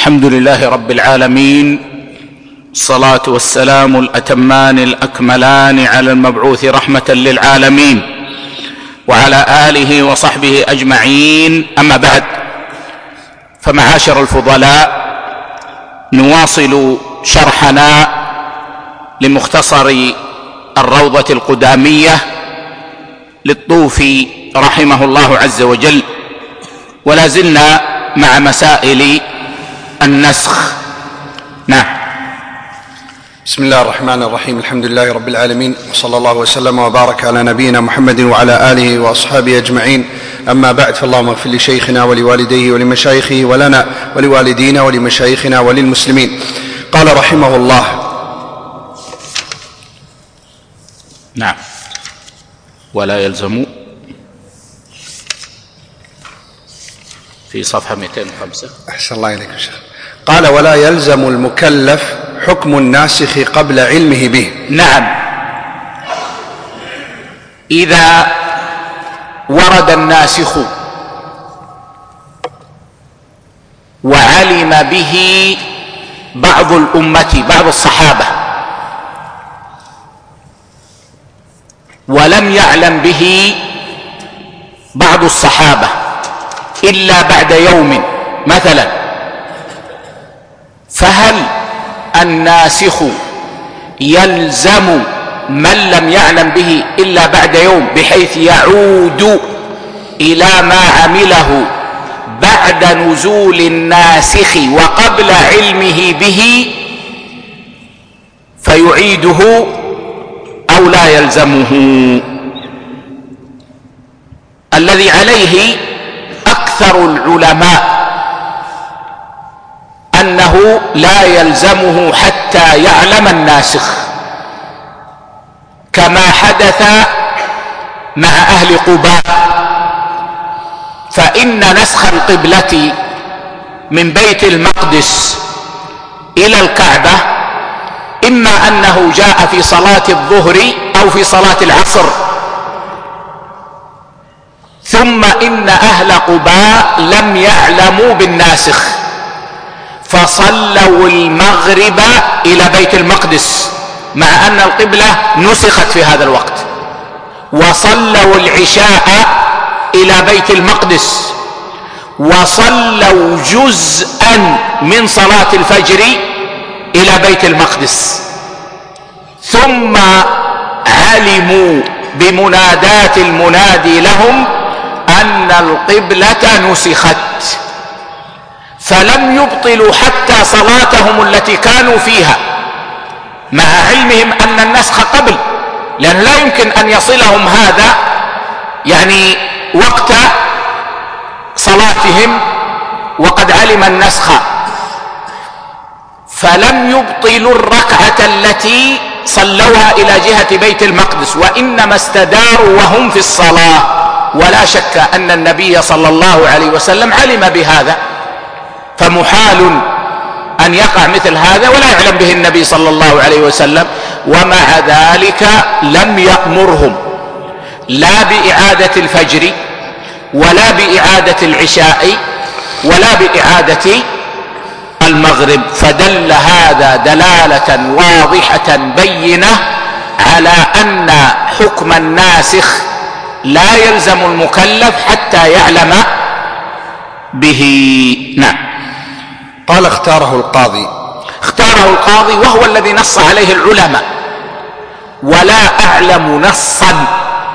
الحمد لله رب العالمين، الصلاة والسلام الأتمان الأكملان على المبعوث رحمة للعالمين وعلى آله وصحبه أجمعين. أما بعد، فمعاشر الفضلاء، نواصل شرحنا لمختصر الروضة القدامية للطوفي رحمه الله عز وجل، ولا زلنا مع مسائل النسخ. نعم. بسم الله الرحمن الرحيم. الحمد لله رب العالمين، وصلى الله وسلم وبارك على نبينا محمد وعلى آله وأصحابه أجمعين. أما بعد، فاللهم اغفر لشيخنا ولوالديه ولمشايخه ولنا ولوالدينا ولمشايخنا وللمسلمين. قال رحمه الله: نعم. ولا يلزم، في صفحة 205. أحسن الله إليك شيخ. قال: ولا يلزم المكلف حكم الناسخ قبل علمه به. نعم، إذا ورد الناسخ وعلم به بعض الأمة، بعض الصحابة، ولم يعلم به بعض الصحابة إلا بعد يوم مثلا، فهل الناسخ يلزم من لم يعلم به إلا بعد يوم، بحيث يعود إلى ما عمله بعد نزول الناسخ وقبل علمه به فيعيده، أو لا يلزمه؟ الذي عليه أكثر العلماء أنه لا يلزمه حتى يعلم الناسخ، كما حدث مع أهل قباء، فإن نسخ القبلة من بيت المقدس إلى الكعبة إما أنه جاء في صلاة الظهر أو في صلاة العصر، ثم إن أهل قباء لم يعلموا بالناسخ فصلوا المغرب إلى بيت المقدس مع أن القبلة نسخت في هذا الوقت، وصلوا العشاء إلى بيت المقدس، وصلوا جزءا من صلاة الفجر إلى بيت المقدس، ثم علموا بمنادات المنادي لهم أن القبلة نسخت، فلم يبطلوا حتى صلاتهم التي كانوا فيها، مع علمهم أن النسخ قبل، لأن لا يمكن أن يصلهم هذا يعني وقت صلاتهم وقد علم النسخ، فلم يبطلوا الركعة التي صلوها إلى جهة بيت المقدس، وإنما استداروا وهم في الصلاة. ولا شك أن النبي صلى الله عليه وسلم علم بهذا، فمحال أن يقع مثل هذا ولا يعلم به النبي صلى الله عليه وسلم، ومع ذلك لم يأمرهم لا بإعادة الفجر ولا بإعادة العشاء ولا بإعادة المغرب، فدل هذا دلالة واضحة بينة على أن حكم الناسخ لا يلزم المكلف حتى يعلم به. نعم. قال: اختاره القاضي وهو الذي نص عليه العلماء، ولا أعلم نصا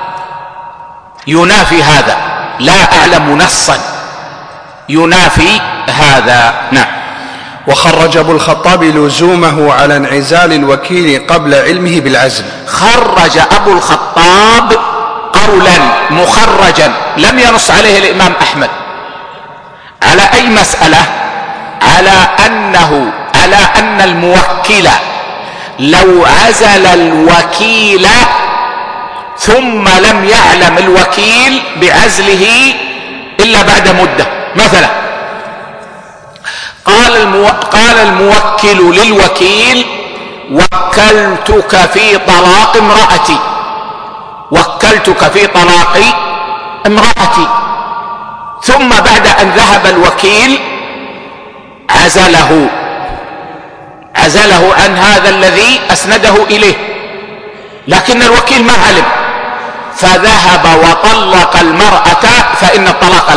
ينافي هذا، لا أعلم نصا ينافي هذا. نعم. وخرج أبو الخطاب لزومه على انعزال الوكيل قبل علمه بالعزل. خرج أبو الخطاب قولا مخرجا لم ينص عليه الإمام أحمد، على أي مسألة؟ على أن الموكل لو عزل الوكيل ثم لم يعلم الوكيل بعزله إلا بعد مدة، مثلا قال الموكل للوكيل: وكلتك في طلاق امرأتي، ثم بعد أن ذهب الوكيل عزله عن هذا الذي أسنده إليه، لكن الوكيل ما علم فذهب وطلق المرأة، فإن الطلاق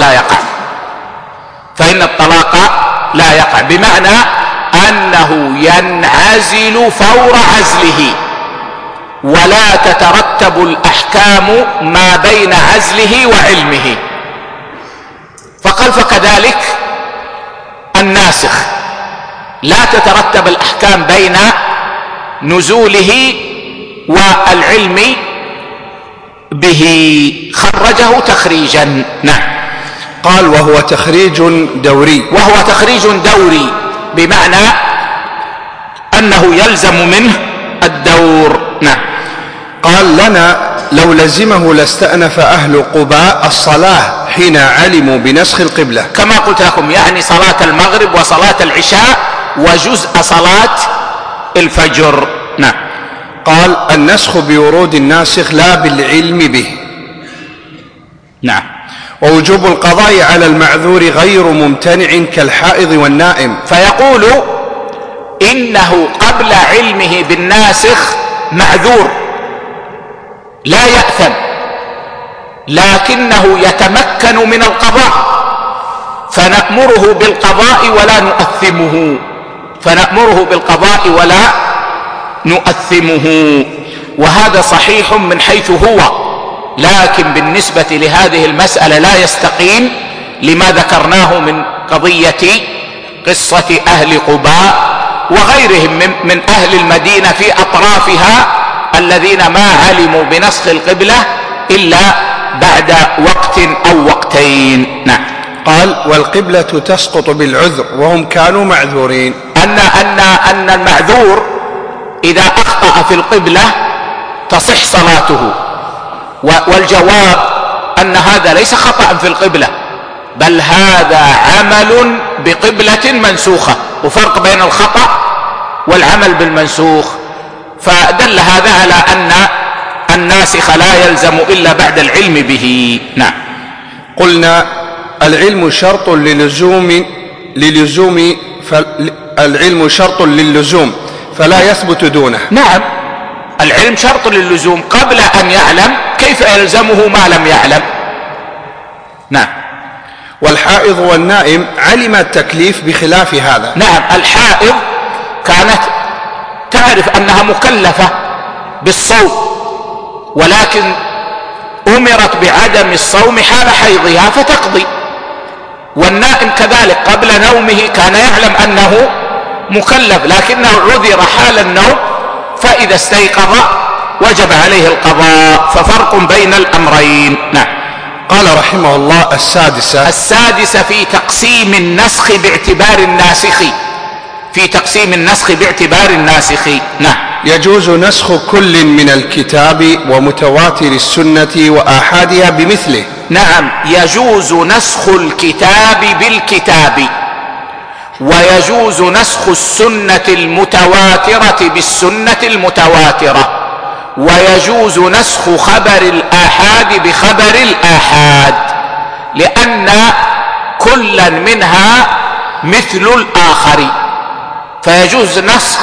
لا يقع، بمعنى أنه ينعزل فور عزله، ولا تترتب الأحكام ما بين عزله وعلمه. فقال فكذلك الناسخ لا تترتب الأحكام بين نزوله والعلم به، خرجه تخريجا. نعم. قال وهو تخريج دوري، بمعنى أنه يلزم منه الدور. نعم. قال لنا لو لزمه لاستأنف أهل قباء الصلاة حين علموا بنسخ القبلة، كما قلت لكم، يعني صلاة المغرب وصلاة العشاء وجزء صلاة الفجر. نعم. قال النسخ بورود الناسخ لا بالعلم به. نعم. ووجوب القضاء على المعذور غير ممتنع كالحائض والنائم، فيقول إنه قبل علمه بالناسخ معذور لا يأثم، لكنه يتمكن من القضاء، فنأمره بالقضاء ولا نؤثمه. وهذا صحيح من حيث هو، لكن بالنسبة لهذه المسألة لا يستقيم، لما ذكرناه من قضية قصة أهل قباء وغيرهم من أهل المدينة في أطرافها الذين ما علموا بنسخ القبلة إلا بعد وقت أو وقتين. نعم. قال والقبلة تسقط بالعذر وهم كانوا معذورين، أن المعذور إذا أخطأ في القبلة تصح صلاته، والجواب أن هذا ليس خطأ في القبلة، بل هذا عمل بقبلة منسوخة، وفرق بين الخطأ والعمل بالمنسوخ. فدل هذا على أن الناسخ لا يلزم إلا بعد العلم به. نعم. قلنا العلم شرط للزوم فلا يثبت دونه. نعم، العلم شرط للزوم، قبل أن يعلم كيف يلزمه ما لم يعلم. نعم. والحائض والنائم علم التكليف بخلاف هذا. نعم، الحائض كانت تعرف أنها مكلفة بالصوم، ولكن أمرت بعدم الصوم حال حيضها فتقضي. والنائم كذلك قبل نومه كان يعلم أنه مكلف، لكنه عذر حال النوم، فإذا استيقظ وجب عليه القضاء، ففرق بين الأمرين. نعم. قال رحمه الله السادسة في تقسيم النسخ باعتبار الناسخ. نعم. يجوز نسخ كل من الكتاب ومتواتر السنة وآحادها بمثله. نعم، يجوز نسخ الكتاب بالكتاب، ويجوز نسخ السنة المتواترة بالسنة المتواترة، ويجوز نسخ خبر الآحاد بخبر الآحاد، لأن كلا منها مثل الآخر، فيجوز نسخ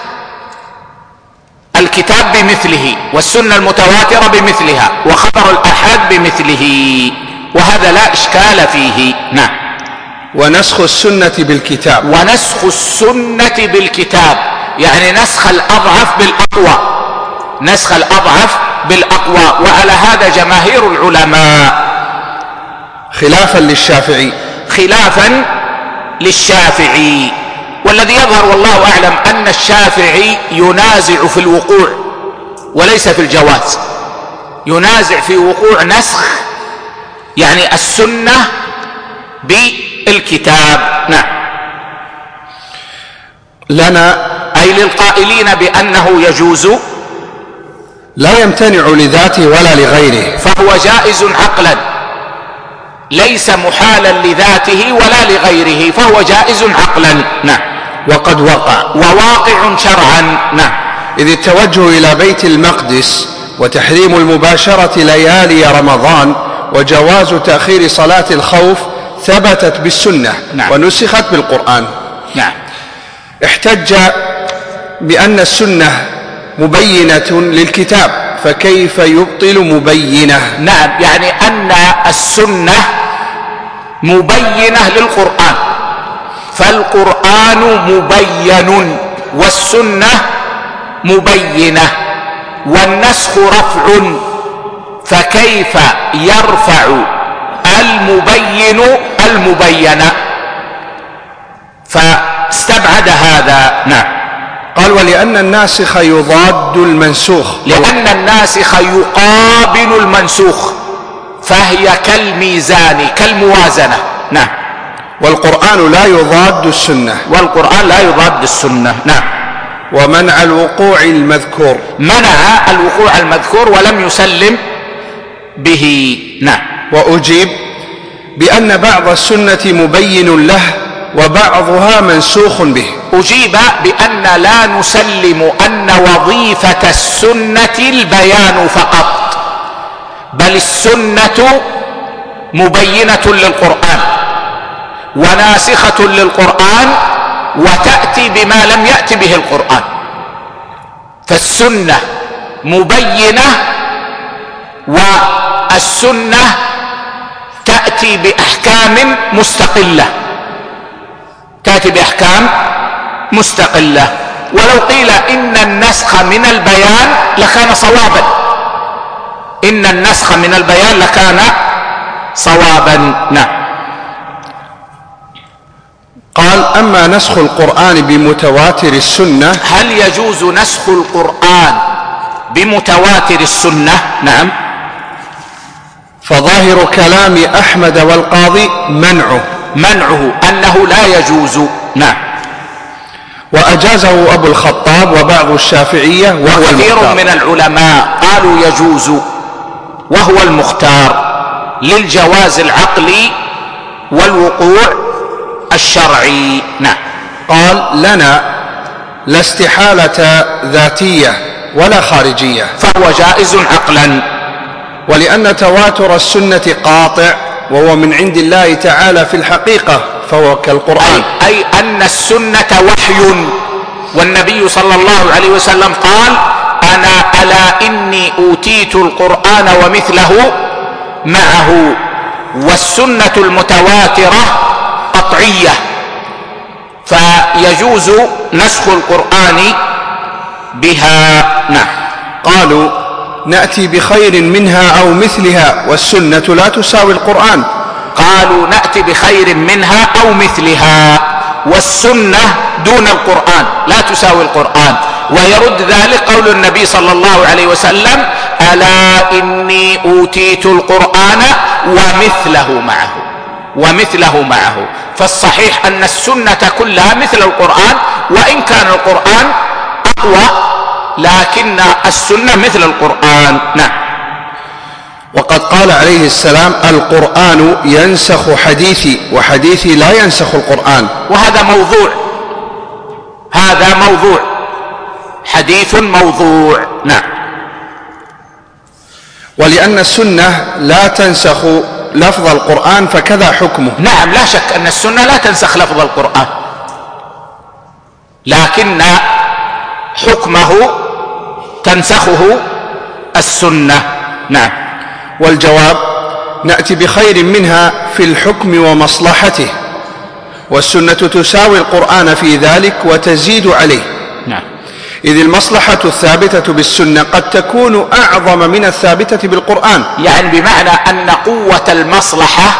الكتاب بمثله، والسنة المتواترة بمثلها، وخبر الآحاد بمثله، وهذا لا إشكال فيه. نعم. ونسخ السنة بالكتاب يعني نسخ الأضعف بالأقوى، وعلى هذا جماهير العلماء، خلافا للشافعي. والذي يظهر والله أعلم أن الشافعي ينازع في الوقوع وليس في الجواز، ينازع في وقوع نسخ يعني السنة بالكتاب. نعم. لنا أي للقائلين بأنه يجوز، لا يمتنع لذاته ولا لغيره، فهو جائز عقلا، ليس محالا لذاته ولا لغيره، فهو جائز عقلا. نعم. وقد وواقع شرعا. نعم. إذ التوجه إلى بيت المقدس وتحريم المباشرة ليالي رمضان وجواز تأخير صلاة الخوف ثبتت بالسنة. نعم. ونسخت بالقرآن. نعم. احتج بأن السنة مبينة للكتاب، فكيف يبطل مبينة؟ نعم، يعني أن السنة مبينة للقرآن، فالقرآن مبين والسنة مبينة، والنسخ رفع، فكيف يرفع المبين المبين؟ فاستبعد هذا. نعم. قال: ولأن الناسخ يضاد المنسوخ، لأن الناسخ يقابل المنسوخ، فهي كالميزان كالموازنة. نعم. والقرآن لا يضاد السنة، والقرآن لا يضاد السنة. نعم. ومنع الوقوع المذكور، منع الوقوع المذكور ولم يسلم به. نعم. وأجيب بأن بعض السنة مبين له وبعضها منسوخ به. أجيب بأن لا نسلم أن وظيفة السنة البيان فقط، بل السنة مبينة للقرآن وناسخة للقرآن، وتأتي بما لم يأت به القرآن. فالسنة مبينة، والسنة تأتي بأحكام مستقلة، تأتي بأحكام مستقلة. ولو قيل إن النسخ من البيان لكان صوابا، إن النسخ من البيان لكان صوابا. نعم. قال: أما نسخ القرآن بمتواتر السنة، هل يجوز نسخ القرآن بمتواتر السنة؟ نعم. فظاهر كلام أحمد والقاضي منعه أنه لا يجوز. نعم. وأجازه أبو الخطاب وبعض الشافعية وكثير من العلماء قالوا يجوز، وهو المختار للجواز العقلي والوقوع الشرعي. نعم. قال: لنا لا استحالة ذاتية ولا خارجية، فهو جائز عقلا. ولأن تواتر السنة قاطع وهو من عند الله تعالى في الحقيقة، فهو كالقرآن، أي أن السنة وحي، والنبي صلى الله عليه وسلم قال: ألا إني أوتيت القرآن ومثله معه. والسنة المتواترة قطعية، فيجوز نسخ القرآن بها. نعم. قالوا: نأتي بخير منها أو مثلها، والسنة لا تساوي القرآن. قالوا: نأتي بخير منها أو مثلها، والسنة دون القرآن لا تساوي القرآن. ويرد ذلك قول النبي صلى الله عليه وسلم: ألا إني أوتيت القرآن ومثله معه. فالصحيح أن السنة كلها مثل القرآن، وإن كان القرآن أقوى، لكن السنة مثل القرآن. نعم. وقد قال عليه السلام: القرآن ينسخ حديثي وحديثي لا ينسخ القرآن. وهذا موضوع، حديث موضوع. نعم. ولأن السنة لا تنسخ لفظ القرآن فكذا حكمه. نعم، لا شك أن السنة لا تنسخ لفظ القرآن، لكن حكمه تنسخه السنة. نعم. والجواب: نأتي بخير منها في الحكم ومصلحته، والسنة تساوي القرآن في ذلك وتزيد عليه. نعم. إذ المصلحة الثابتة بالسنة قد تكون أعظم من الثابتة بالقرآن. يعني بمعنى أن قوة المصلحة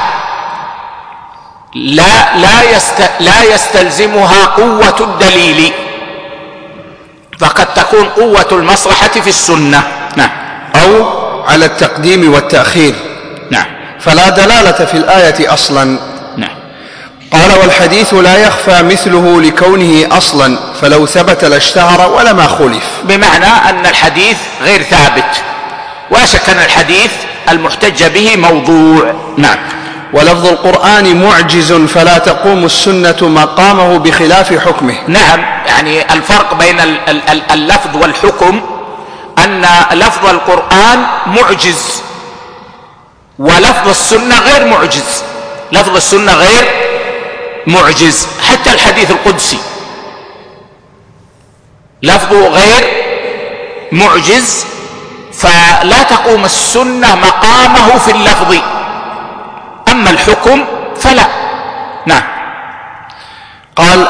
لا يستلزمها قوة الدليل، فقد تكون قوة المصلحة في السنة. نعم. أو على التقديم والتأخير. نعم. فلا دلالة في الآية أصلا. نعم. قال: والحديث لا يخفى مثله لكونه أصلا، فلو ثبت لاشتهر ولما خلف. بمعنى أن الحديث غير ثابت، ولا شك أن الحديث المحتج به موضوع. نعم. ولفظ القرآن معجز، فلا تقوم السنة مقامه بخلاف حكمه. نعم، يعني الفرق بين اللفظ والحكم أن لفظ القرآن معجز، ولفظ السنة غير معجز. لفظ السنة غير معجز. حتى الحديث القدسي لفظه غير معجز، فلا تقوم السنة مقامه في اللفظ، أما الحكم فلا. نعم. قال: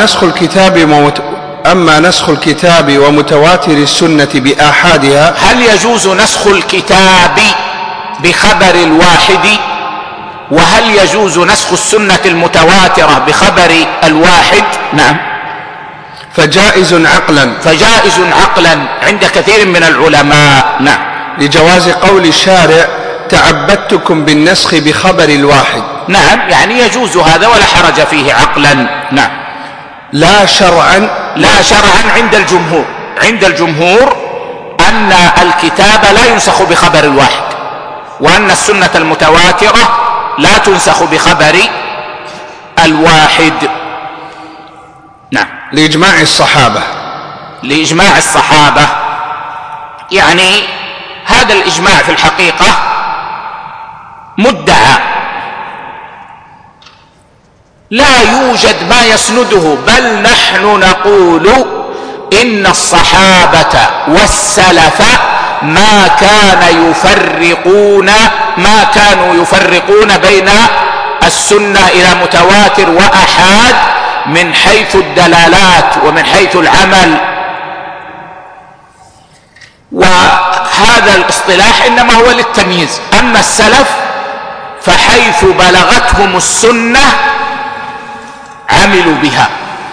أما نسخ الكتاب ومتواتر السنة بآحادها. هل يجوز نسخ الكتاب بخبر الواحد؟ وهل يجوز نسخ السنة المتواترة بخبر الواحد؟ نعم. فجائز عقلا عند كثير من العلماء. نعم. لجواز قول الشارع: تعبدتكم بالنسخ بخبر الواحد. نعم، يعني يجوز هذا ولا حرج فيه عقلا. نعم. لا شرعا عند الجمهور أن الكتاب لا ينسخ بخبر الواحد، وأن السنة المتواترة لا تنسخ بخبر الواحد. نعم. لإجماع الصحابة، يعني هذا الإجماع في الحقيقة مدعى، لا يوجد ما يسنده، بل نحن نقول إن الصحابة والسلف ما كانوا يفرقون بين السنة إلى متواتر وأحاد من حيث الدلالات ومن حيث العمل، وهذا الاصطلاح إنما هو للتمييز. أما السلف فحيث بلغتهم السنة عملوا بها،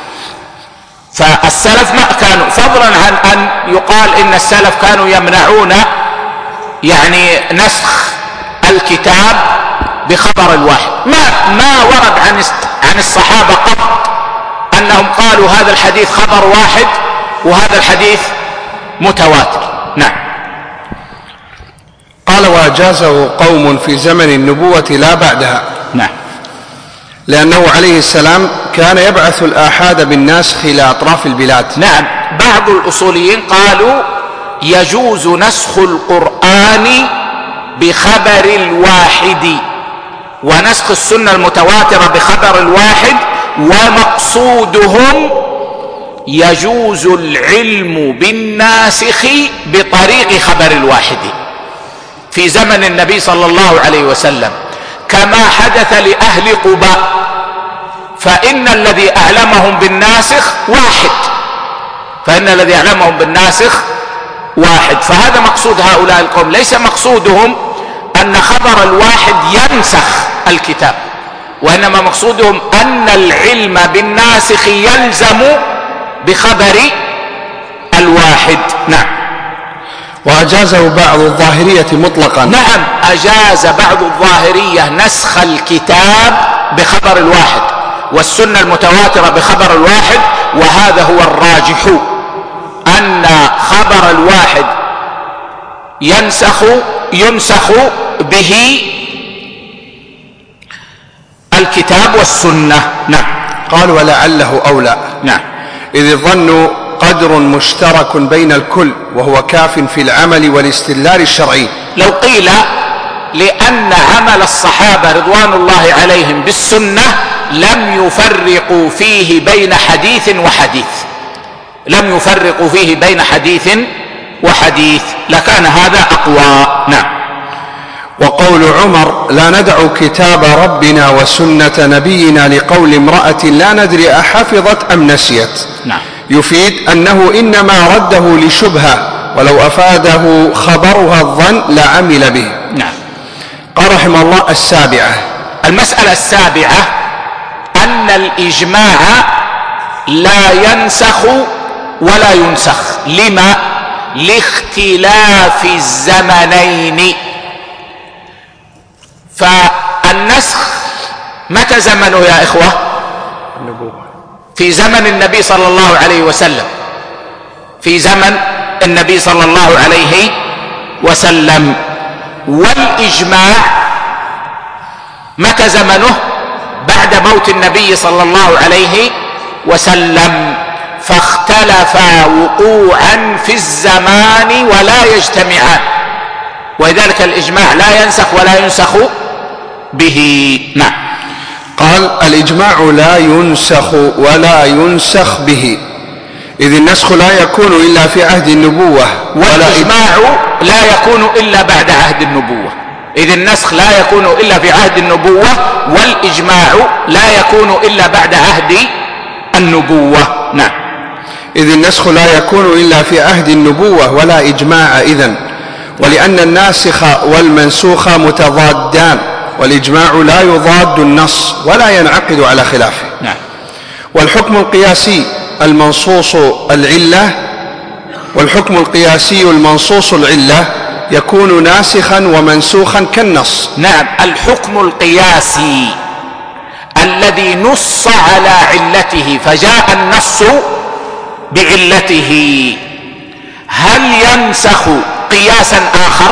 فالسلف ما كانوا، فضلا عن أن يقال إن السلف كانوا يمنعون يعني نسخ الكتاب بخبر الواحد، ما ورد عن الصحابة قط أنهم قالوا هذا الحديث خبر واحد وهذا الحديث متواتر. نعم. قال: وأجازه قوم في زمن النبوة لا بعدها. نعم. لأنه عليه السلام كان يبعث الآحاد بالناسخ إلى أطراف البلاد. نعم. بعض الأصوليين قالوا يجوز نسخ القرآن بخبر الواحد، ونسخ السنة المتواترة بخبر الواحد، ومقصودهم يجوز العلم بالناسخ بطريق خبر الواحد في زمن النبي صلى الله عليه وسلم، كما حدث لأهل قباء، فإن الذي أعلمهم بالناسخ واحد، فهذا مقصود هؤلاء القوم. ليس مقصودهم أن خبر الواحد ينسخ الكتاب، وإنما مقصودهم أن العلم بالناسخ يلزم بخبر الواحد. نعم. وأجازه بعض الظاهرية مطلقا. نعم، أجاز بعض الظاهرية نسخ الكتاب بخبر الواحد والسنة المتواترة بخبر الواحد، وهذا هو الراجح، أن خبر الواحد ينسخ به الكتاب والسنة. نعم. قال: ولعله أولى. نعم. إذ الظن قدر مشترك بين الكل، وهو كاف في العمل والاستدلال الشرعي. لو قيل لأن عمل الصحابة رضوان الله عليهم بالسنة لم يفرقوا فيه بين حديث وحديث، لكان هذا أقوى. نعم. وقول عمر: لا ندع كتاب ربنا وسنة نبينا، لقول امرأة لا ندري أحفظت أم نسيت. نعم. يفيد أنه إنما رده لشبهة، ولو أفاده خبرها الظن لعمل به. نعم. قال رحمه الله: المسألة السابعة أن الإجماع لا ينسخ ولا ينسخ. لما؟ لاختلاف الزمنين. فالنسخ متى زمنه يا إخوة؟ في زمن النبي صلى الله عليه وسلم. والإجماع متى زمنه؟ بعد موت النبي صلى الله عليه وسلم، فاختلفا وقوعا في الزمان ولا يجتمعان، ولذلك الإجماع لا ينسخ ولا ينسخ به. نعم. قال: الإجماع لا ينسخ ولا ينسخ به، إذ النسخ لا يكون إلا في عهد النبوة، والإجماع لا يكون إلا بعد عهد النبوة. إذ النسخ لا يكون إلا في عهد النبوة، والإجماع لا يكون إلا بعد عهد النبوة. نعم. إذ النسخ لا يكون إلا في عهد النبوة ولا إجماع إذن، ولأن الناسخ والمنسوخ متضادان، والإجماع لا يضاد النص ولا ينعقد على خلافه. نعم. والحكم القياسي المنصوص العلة يكون ناسخا ومنسوخا كالنص. نعم. الحكم القياسي الذي نص على علته فجاء النص بعلته، هل ينسخ قياسا آخر؟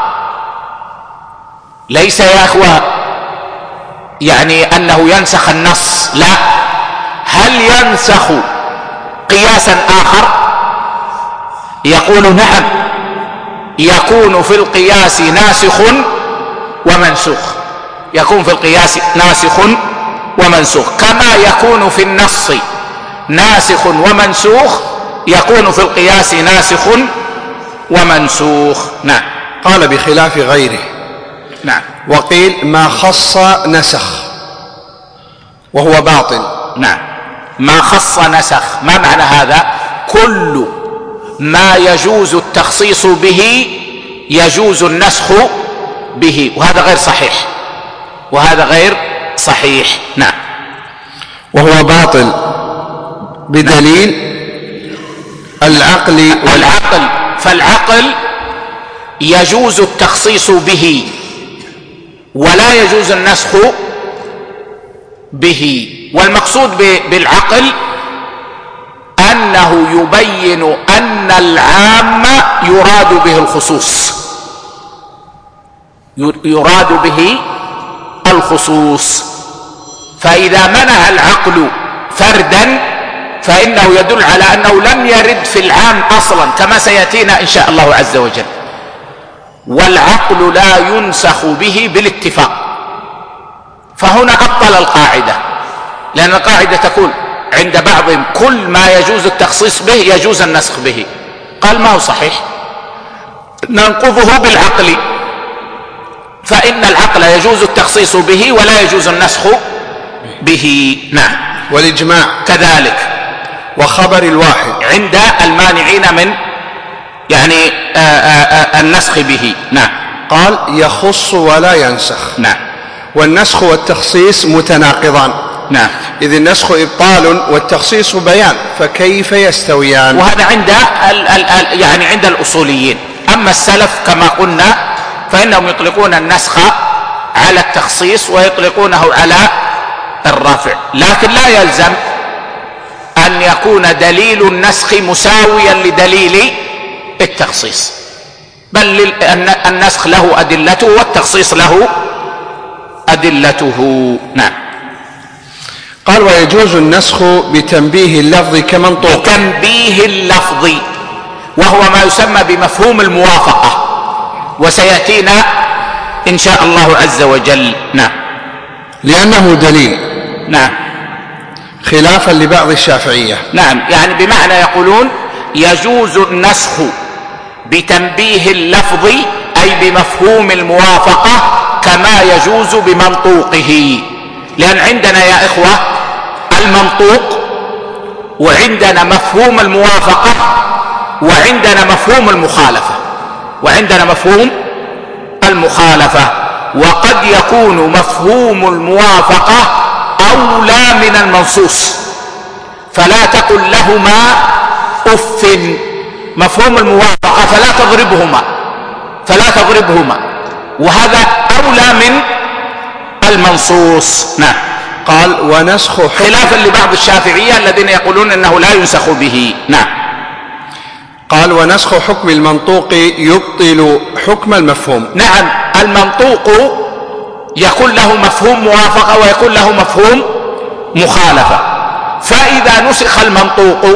ليس يا أخوة يعني أنه ينسخ النص، لا، هل ينسخ قياسا آخر؟ يقول نعم، يكون في القياس ناسخ ومنسوخ، يكون في القياس ناسخ ومنسوخ، كما يكون في النص ناسخ ومنسوخ يكون في القياس ناسخ ومنسوخ. نعم. قال: بخلاف غيره. نعم. وقيل: ما خص نسخ، وهو باطل. نعم. ما خص نسخ، ما معنى هذا؟ كل ما يجوز التخصيص به يجوز النسخ به، وهذا غير صحيح، وهذا غير صحيح. نعم. وهو باطل بدليل العقل والعقل، فالعقل يجوز التخصيص به ولا يجوز النسخ به. والمقصود بالعقل أنه يبين أن العام يراد به الخصوص، يراد به الخصوص. فإذا منع العقل فردا فإنه يدل على أنه لم يرد في العام أصلا، كما سيأتينا إن شاء الله عز وجل. والعقل لا ينسخ به بالاتفاق، فهنا أبطل القاعدة، لأن القاعدة تقول عند بعضهم كل ما يجوز التخصيص به يجوز النسخ به. قال: ما هو صحيح، ننقضه بالعقل، فإن العقل يجوز التخصيص به ولا يجوز النسخ به. نعم. والإجماع كذلك، وخبر الواحد عند المانعين من يعني النسخ به. نعم. قال: يخص ولا ينسخ. نعم. والنسخ والتخصيص متناقضان. نعم. إذ النسخ إبطال والتخصيص بيان، فكيف يستويان؟ وهذا عند يعني عند الأصوليين. أما السلف كما قلنا فإنهم يطلقون النسخ على التخصيص ويطلقونه على الرفع، لكن لا يلزم أن يكون دليل النسخ مساويا لدليل التخصيص، بل النسخ له أدلته والتخصيص له أدلته. نعم. قال: ويجوز النسخ بتنبيه اللفظ كمنطوق. بتنبيه اللفظ، وهو ما يسمى بمفهوم الموافقة، وسيأتينا إن شاء الله عز وجل. نعم. لأنه دليل. نعم. خلافا لبعض الشافعية. نعم، يعني بمعنى يقولون يجوز النسخ بتنبيه اللفظ أي بمفهوم الموافقة كما يجوز بمنطوقه، لأن عندنا يا إخوة المنطوق، وعندنا مفهوم الموافقة، وعندنا مفهوم المخالفة، وعندنا مفهوم المخالفة. وقد يكون مفهوم الموافقة أولى من المنصوص، فلا تقل لهما أف، مفهوم الموافقة فلا تضربهما، وهذا أولى من المنصوص. نعم. قال: ونسخ خلافا لبعض الشافعية الذين يقولون أنه لا ينسخ به. نعم. قال: ونسخ حكم المنطوق يبطل حكم المفهوم. نعم. المنطوق يكون له مفهوم موافقة ويكون له مفهوم مخالفة، فإذا نسخ المنطوق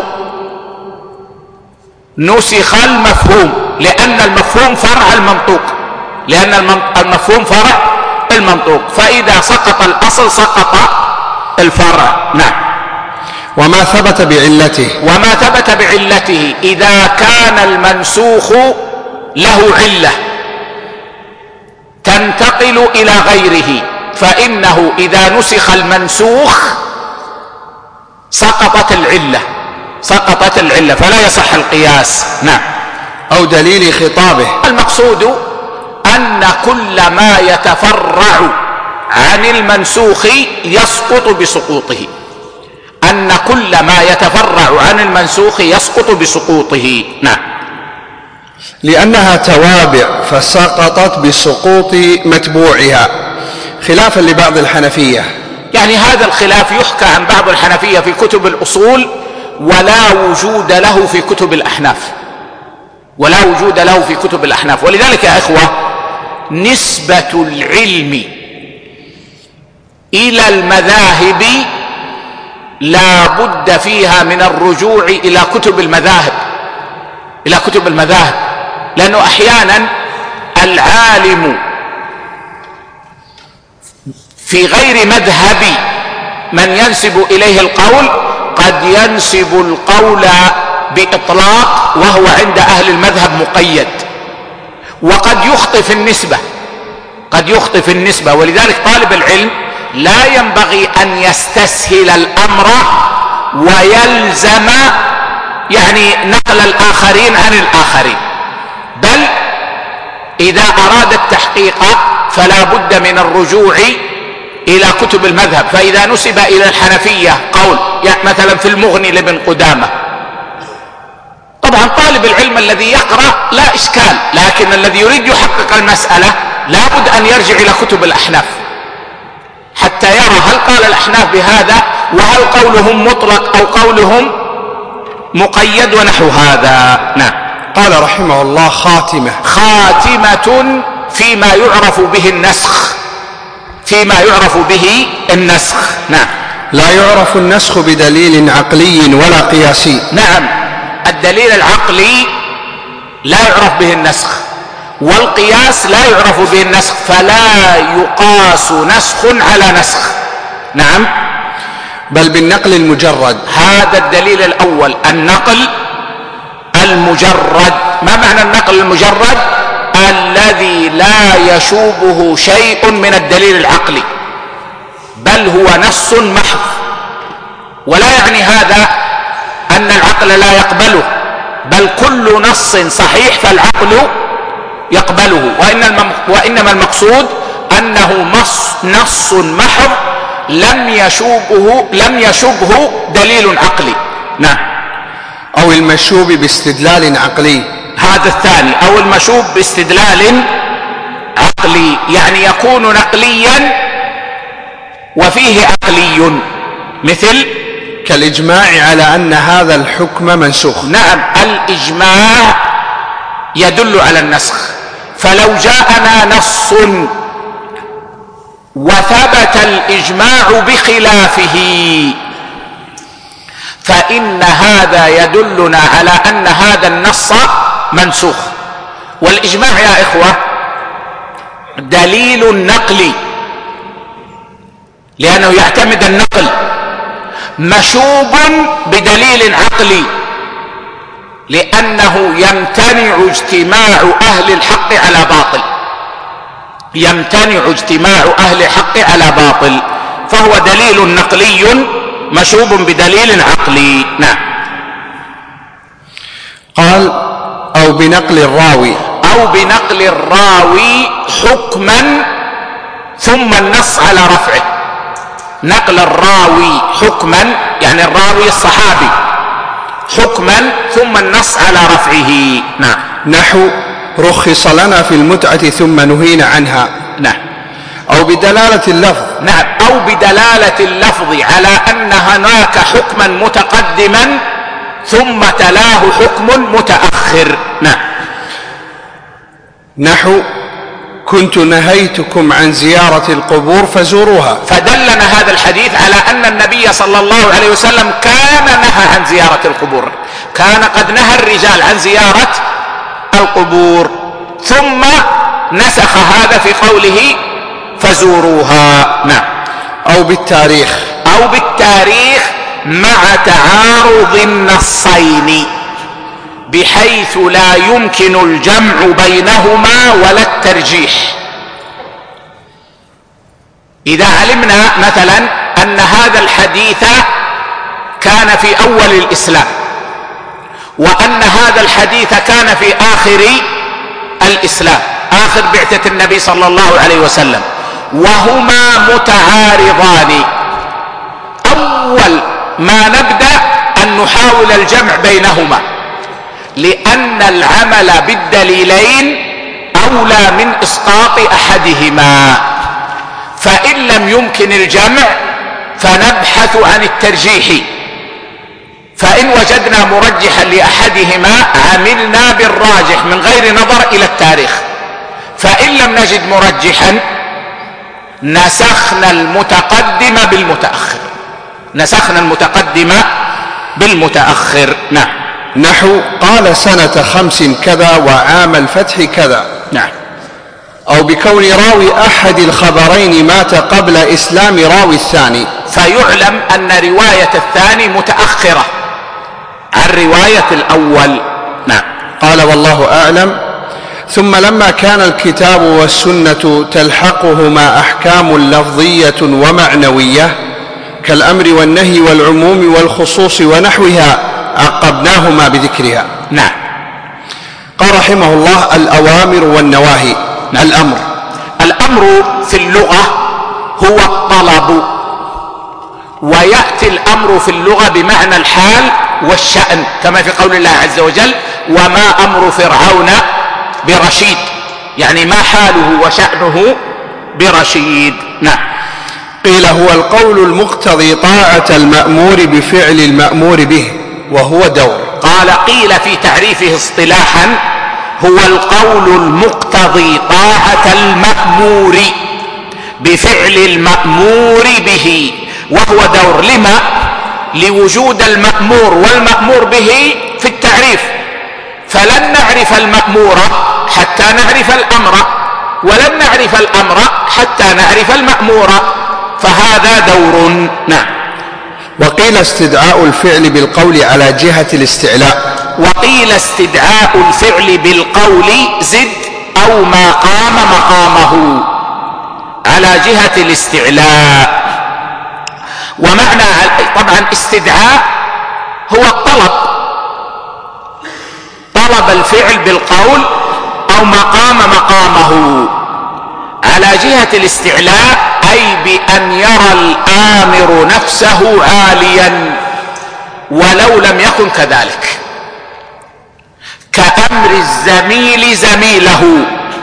نسخ المفهوم، لأن المفهوم فرع المنطوق، لأن المفهوم فرع المنطوق، فإذا سقط الأصل سقط الفرع. نعم. وما ثبت بعلته إذا كان المنسوخ له علة تنتقل إلى غيره، فإنه إذا نسخ المنسوخ سقطت العلة فلا يصح القياس. نعم. أو دليل خطابه. المقصود أن كل ما يتفرع عن المنسوخ يسقط بسقوطه، نعم. لأنها توابع فسقطت بسقوط متبوعها، خلافا لبعض الحنفية. يعني هذا الخلاف يحكى عن بعض الحنفية في كتب الأصول ولا وجود له في كتب الأحناف. ولذلك يا إخوة نسبة العلم إلى المذاهب لا بد فيها من الرجوع إلى كتب المذاهب، لأنه أحيانا العالم في غير مذهب من ينسب إليه القول قد ينسب القول بإطلاق وهو عند أهل المذهب مقيد، وقد يخطئ في النسبة. ولذلك طالب العلم لا ينبغي أن يستسهل الأمر ويلزم نقل الآخرين عن الآخرين، بل إذا أراد التحقيق فلا بد من الرجوع إلى كتب المذهب. فإذا نسب إلى الحنفية قول مثلا في المغني لابن قدامة، طبعا طالب العلم الذي يقرأ لا إشكال، لكن الذي يريد يحقق المسألة لا بد أن يرجع إلى كتب الأحناف حتى يرى هل قال الأحناف بهذا، وهل قولهم مطلق أو قولهم مقيد ونحو هذا. نعم. قال رحمه الله: خاتمة فيما يعرف به النسخ. نعم. لا يعرف النسخ بدليل عقلي ولا قياسي. نعم، الدليل العقلي لا يعرف به النسخ، والقياس لا يعرف به النسخ، فلا يقاس نسخ على نسخ. نعم. بل بالنقل المجرد. هذا الدليل الأول، النقل المجرد. ما معنى النقل المجرد؟ الذي لا يشوبه شيء من الدليل العقلي، بل هو نص محض. ولا يعني هذا أن العقل لا يقبله، بل كل نص صحيح فالعقل يقبله، وإنما المقصود أنه نص محض لم يشبه دليل عقلي. نعم. أو المشوب باستدلال عقلي. هذا الثاني، أو المشوب باستدلال عقلي، يعني يكون نقليا وفيه عقلي، مثل كالإجماع على أن هذا الحكم منسوخ. نعم، الإجماع يدل على النسخ، فلو جاءنا نص وثبت الإجماع بخلافه فإن هذا يدلنا على أن هذا النص منسوخ. والإجماع يا إخوة دليل نقلي، لأنه يعتمد النقل، مشوب بدليل عقلي، لأنه يمتنع اجتماع أهل الحق على باطل، فهو دليل نقلي مشوب بدليل عقلي. نعم. قال: أو بنقل الراوي حكما ثم النص على رفعه. نقل الراوي حكما، يعني الراوي الصحابي، حكما ثم النص على رفعه. نعم. نحو: رخص لنا في المتعة ثم نهينا عنها. نعم. أو بدلالة اللفظ. نعم، أو بدلالة اللفظ على أن هناك حكما متقدما ثم تلاه حكم متأخر. نعم. نحو: كنت نهيتكم عن زيارة القبور فزوروها. فدلنا هذا الحديث على أن النبي صلى الله عليه وسلم كان نهى عن زيارة القبور، كان قد نهى الرجال عن زيارة القبور، ثم نسخ هذا في قوله فزوروها. نعم. أو بالتاريخ مع تعارض النصين بحيث لا يمكن الجمع بينهما ولا الترجيح. إذا علمنا مثلا أن هذا الحديث كان في أول الإسلام وأن هذا الحديث كان في آخر الإسلام، آخر بعثة النبي صلى الله عليه وسلم، وهما متعارضان، أول ما نبدأ أن نحاول الجمع بينهما، لأن العمل بالدليلين أولى من إسقاط أحدهما. فإن لم يمكن الجمع فنبحث عن الترجيح، فإن وجدنا مرجحا لأحدهما عملنا بالراجح من غير نظر إلى التاريخ، فإن لم نجد مرجحا نسخنا المتقدم بالمتأخر. نعم. نحو قال سنة 5 كذا وعام الفتح كذا. نعم. أو بكون راوي أحد الخبرين مات قبل إسلام راوي الثاني، فيعلم أن رواية الثاني متأخرة عن رواية الأول. نعم. قال والله أعلم. ثم لما كان الكتاب والسنة تلحقهما أحكام لفظية ومعنوية كالأمر والنهي والعموم والخصوص ونحوها عقبناهما بذكرها. نعم. قال رحمه الله: الأوامر والنواهي. نعم. الأمر في اللغة هو الطلب، ويأتي الأمر في اللغة بمعنى الحال والشأن، كما في قول الله عز وجل: وما أمر فرعون برشيد، يعني ما حاله وشأنه برشيد. نعم. قيل هو القول المقتضي طاعة المأمور بفعل المأمور به، وهو دور. قال قيل في تعريفه اصطلاحا: هو القول المقتضي طاعة المأمور بفعل المأمور به، وهو دور. لما؟ لوجود المأمور والمأمور به في التعريف، فلن نعرف المأمور حتى نعرف الأمر، ولن نعرف الأمر حتى نعرف المأمور، فهذا دور. نعم. وقيل استدعاء الفعل بالقول على جهة الاستعلاء. وقيل استدعاء الفعل بالقول زد أو ما قام مقامه على جهة الاستعلاء. ومعنى طبعا استدعاء هو الطلب، طلب الفعل بالقول أو مقام مقامه على جهة الاستعلاء، أي بأن يرى الآمر نفسه عاليا ولو لم يكن كذلك، كأمر الزميل زميله.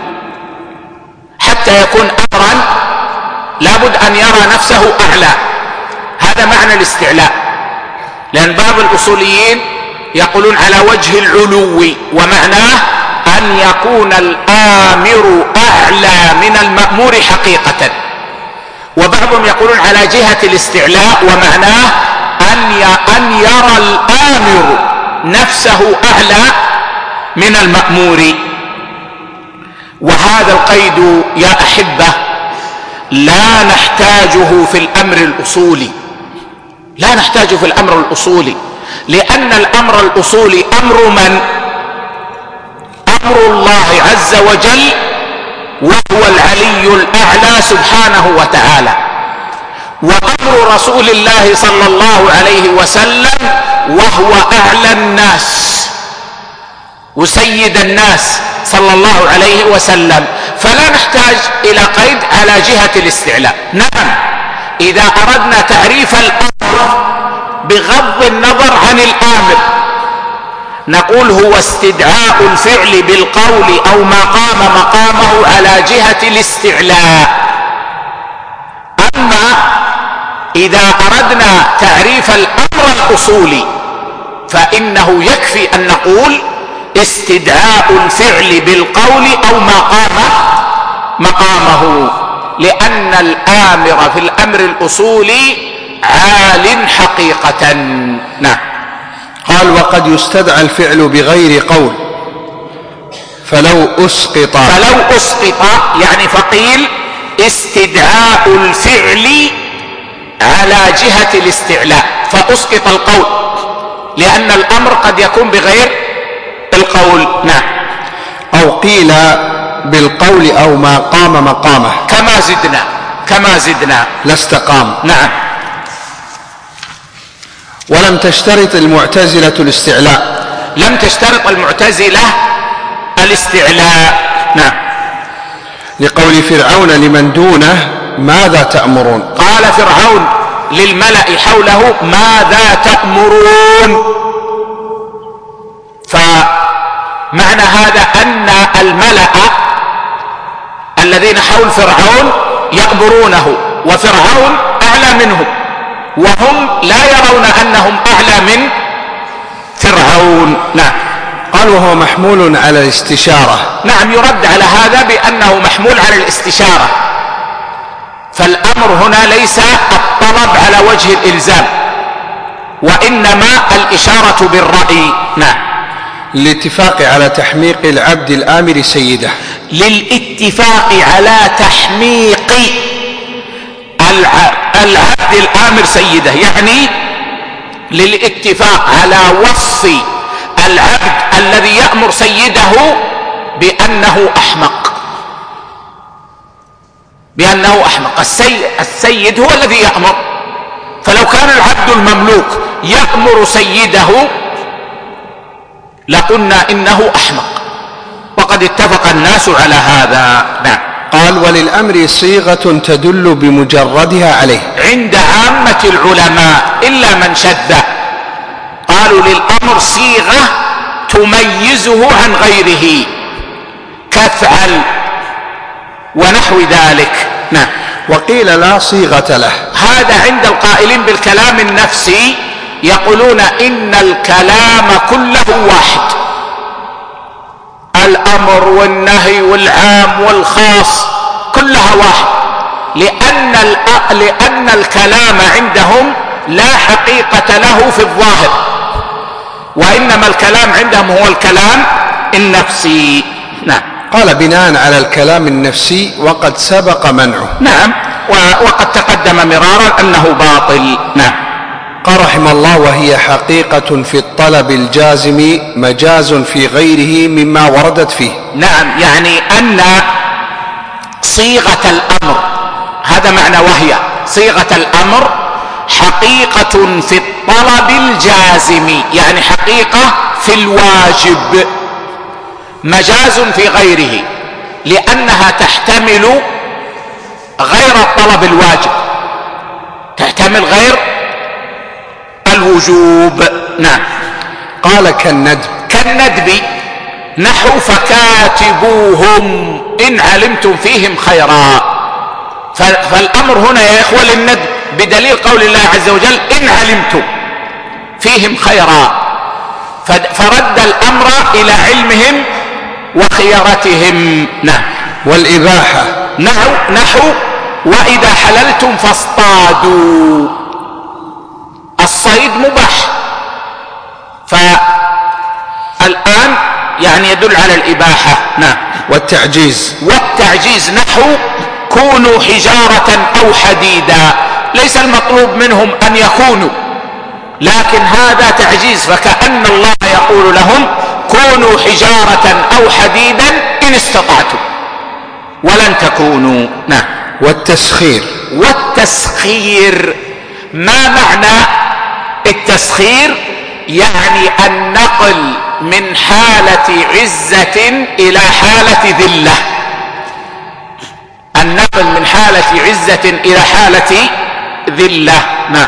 حتى يكون أمرا لابد أن يرى نفسه أعلى، هذا معنى الاستعلاء. لأن بعض الأصوليين يقولون على وجه العلو، ومعناه أن يكون الآمر أعلى من المأمور حقيقة. وبعضهم يقولون على جهة الاستعلاء، ومعناه أن يرى الآمر نفسه أعلى من المأمور. وهذا القيد يا أحبة لا نحتاجه في الأمر الأصولي، لا نحتاجه في الأمر الأصولي، لأن الأمر الأصولي أمر من؟ أمر الله عز وجل، وهو العلي الأعلى سبحانه وتعالى. وأمر رسول الله صلى الله عليه وسلم وهو أعلى الناس وسيد الناس صلى الله عليه وسلم، فلا نحتاج إلى قيد على جهة الاستعلاء. نعم، إذا أردنا تعريف الأمر بغض النظر عن الآمر نقول هو استدعاء الفعل بالقول أو ما قام مقامه على جهة الاستعلاء. أما إذا أردنا تعريف الأمر الأصولي فإنه يكفي أن نقول استدعاء الفعل بالقول أو ما قام مقامه، لأن الآمر في الأمر الأصولي عال حقيقة. نعم. قال: وقد يستدعى الفعل بغير قول فلو أسقط يعني فقيل استدعاء الفعل على جهة الاستعلاء فأسقط القول، لأن الأمر قد يكون بغير القول. نعم. أو قيل بالقول أو ما قام مقامه كما زدنا لاستقام. نعم. ولم تشترط المعتزلة الاستعلاء. لم تشترط المعتزلة الاستعلاء. نعم. لقول فرعون لمن دونه ماذا تأمرون؟ قال فرعون للملأ حوله ماذا تأمرون؟ فمعنى هذا أن الملأ الذين حول فرعون يأمرونه، وفرعون أعلى منهم، وهم لا يرون أنهم أعلى من فرعون. نعم. قال وهو محمول على الاستشارة. نعم، يرد على هذا بأنه محمول على الاستشارة، فالأمر هنا ليس الطلب على وجه الإلزام، وإنما الإشارة بالرأي. نعم. للاتفاق على تحميق العبد الآمر سيده. للاتفاق على تحميق العبد الآمر سيده، يعني للاتفاق على وصف العبد الذي يأمر سيده بأنه أحمق. السيد هو الذي يأمر، فلو كان العبد المملوك يأمر سيده لقلنا إنه أحمق، وقد اتفق الناس على هذا. نعم. قال وللأمر صيغة تدل بمجردها عليه عند عامة العلماء إلا من شد، قالوا للأمر صيغة تميزه عن غيره كافعل ونحو ذلك. نعم. وقيل لا صيغة له. هذا عند القائلين بالكلام النفسي، يقولون إن الكلام كله واحد، الأمر والنهي والعام والخاص كلها واحد، لأن الكلام عندهم لا حقيقة له في الظاهر، وإنما الكلام عندهم هو الكلام النفسي. نعم. قال بناء على الكلام النفسي وقد سبق منعه. نعم، وقد تقدم مرارا أنه باطل. نعم. قال رحمه الله وهي حقيقة في الطلب الجازم مجاز في غيره مما وردت فيه. نعم، يعني أن صيغة الأمر، هذا معنى وهي صيغة الأمر حقيقة في الطلب الجازم، يعني حقيقة في الواجب، مجاز في غيره، لأنها تحتمل غير الطلب الواجب، تحتمل غير الوجوب. نعم. قال كالندب نحو فكاتبوهم إن علمتم فيهم خيرا، فالأمر هنا يا إخوة للندب بدليل قول الله عز وجل إن علمتم فيهم خيرا، فرد الأمر إلى علمهم وخيرتهم. نعم. والإباحة نحو وإذا حللتم فاصطادوا، الصيد مباح، فالآن يعني يدل على الإباحة. نعم. والتعجيز نحو كونوا حجارة أو حديدا، ليس المطلوب منهم أن يكونوا، لكن هذا تعجيز، فكأن الله يقول لهم كونوا حجارة أو حديدا إن استطعتم ولن تكونوا. نعم. والتسخير ما معنى التسخير؟ يعني النقل من حالة عزة إلى حالة ذلة، النقل من حالة عزة إلى حالة ذلة. نعم.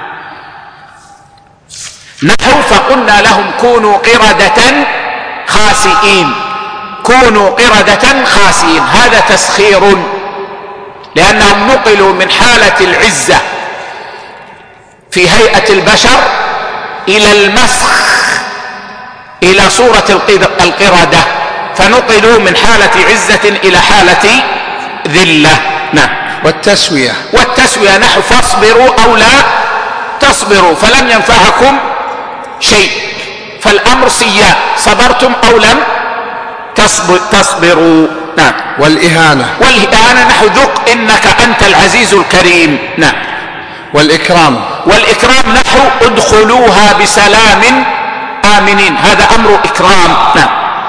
نحو فقلنا لهم كونوا قردة خاسئين، كونوا قردة خاسئين، هذا تسخير، لأنهم نقلوا من حالة العزة في هيئة البشر إلى المسخ إلى صورة القردة، فنقلوا من حالة عزة إلى حالة ذلة. نعم. والتسوية نحو فاصبروا أو لا تصبروا فلن ينفعكم شيء، فالأمر سياء، صبرتم أو لم تصبروا. نعم. والإهانة نحو ذق إنك أنت العزيز الكريم. نعم. والإكرام نحو ادخلوها بسلام آمنين، هذا أمر إكرام. نعم.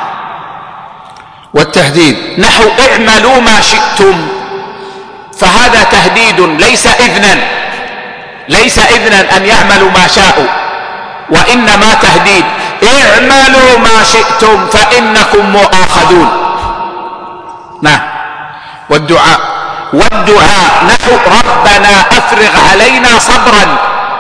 والتهديد نحو اعملوا ما شئتم، فهذا تهديد ليس إذنا أن يعملوا ما شاءوا، وإنما تهديد، اعملوا ما شئتم فإنكم مؤاخذون. نعم. والدعاء نحو ربنا أفرغ علينا صبرا،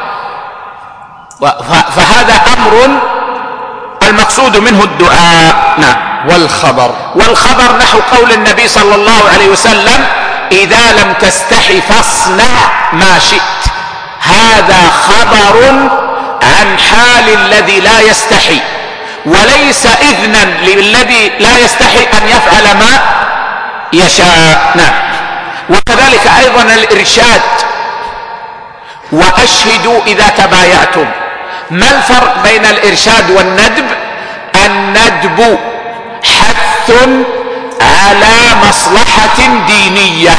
فهذا أمر المقصود منه الدعاء. نعم. والخبر نحو قول النبي صلى الله عليه وسلم إذا لم تستحي فاصنع ما شئت، هذا خبر عن حال الذي لا يستحي، وليس إذنا للذي لا يستحي أن يفعل ما يشاء. نعم. وكذلك أيضا الإرشاد، وأشهدوا إذا تبايعتم. ما الفرق بين الإرشاد والندب؟ الندب حث على مصلحة دينية،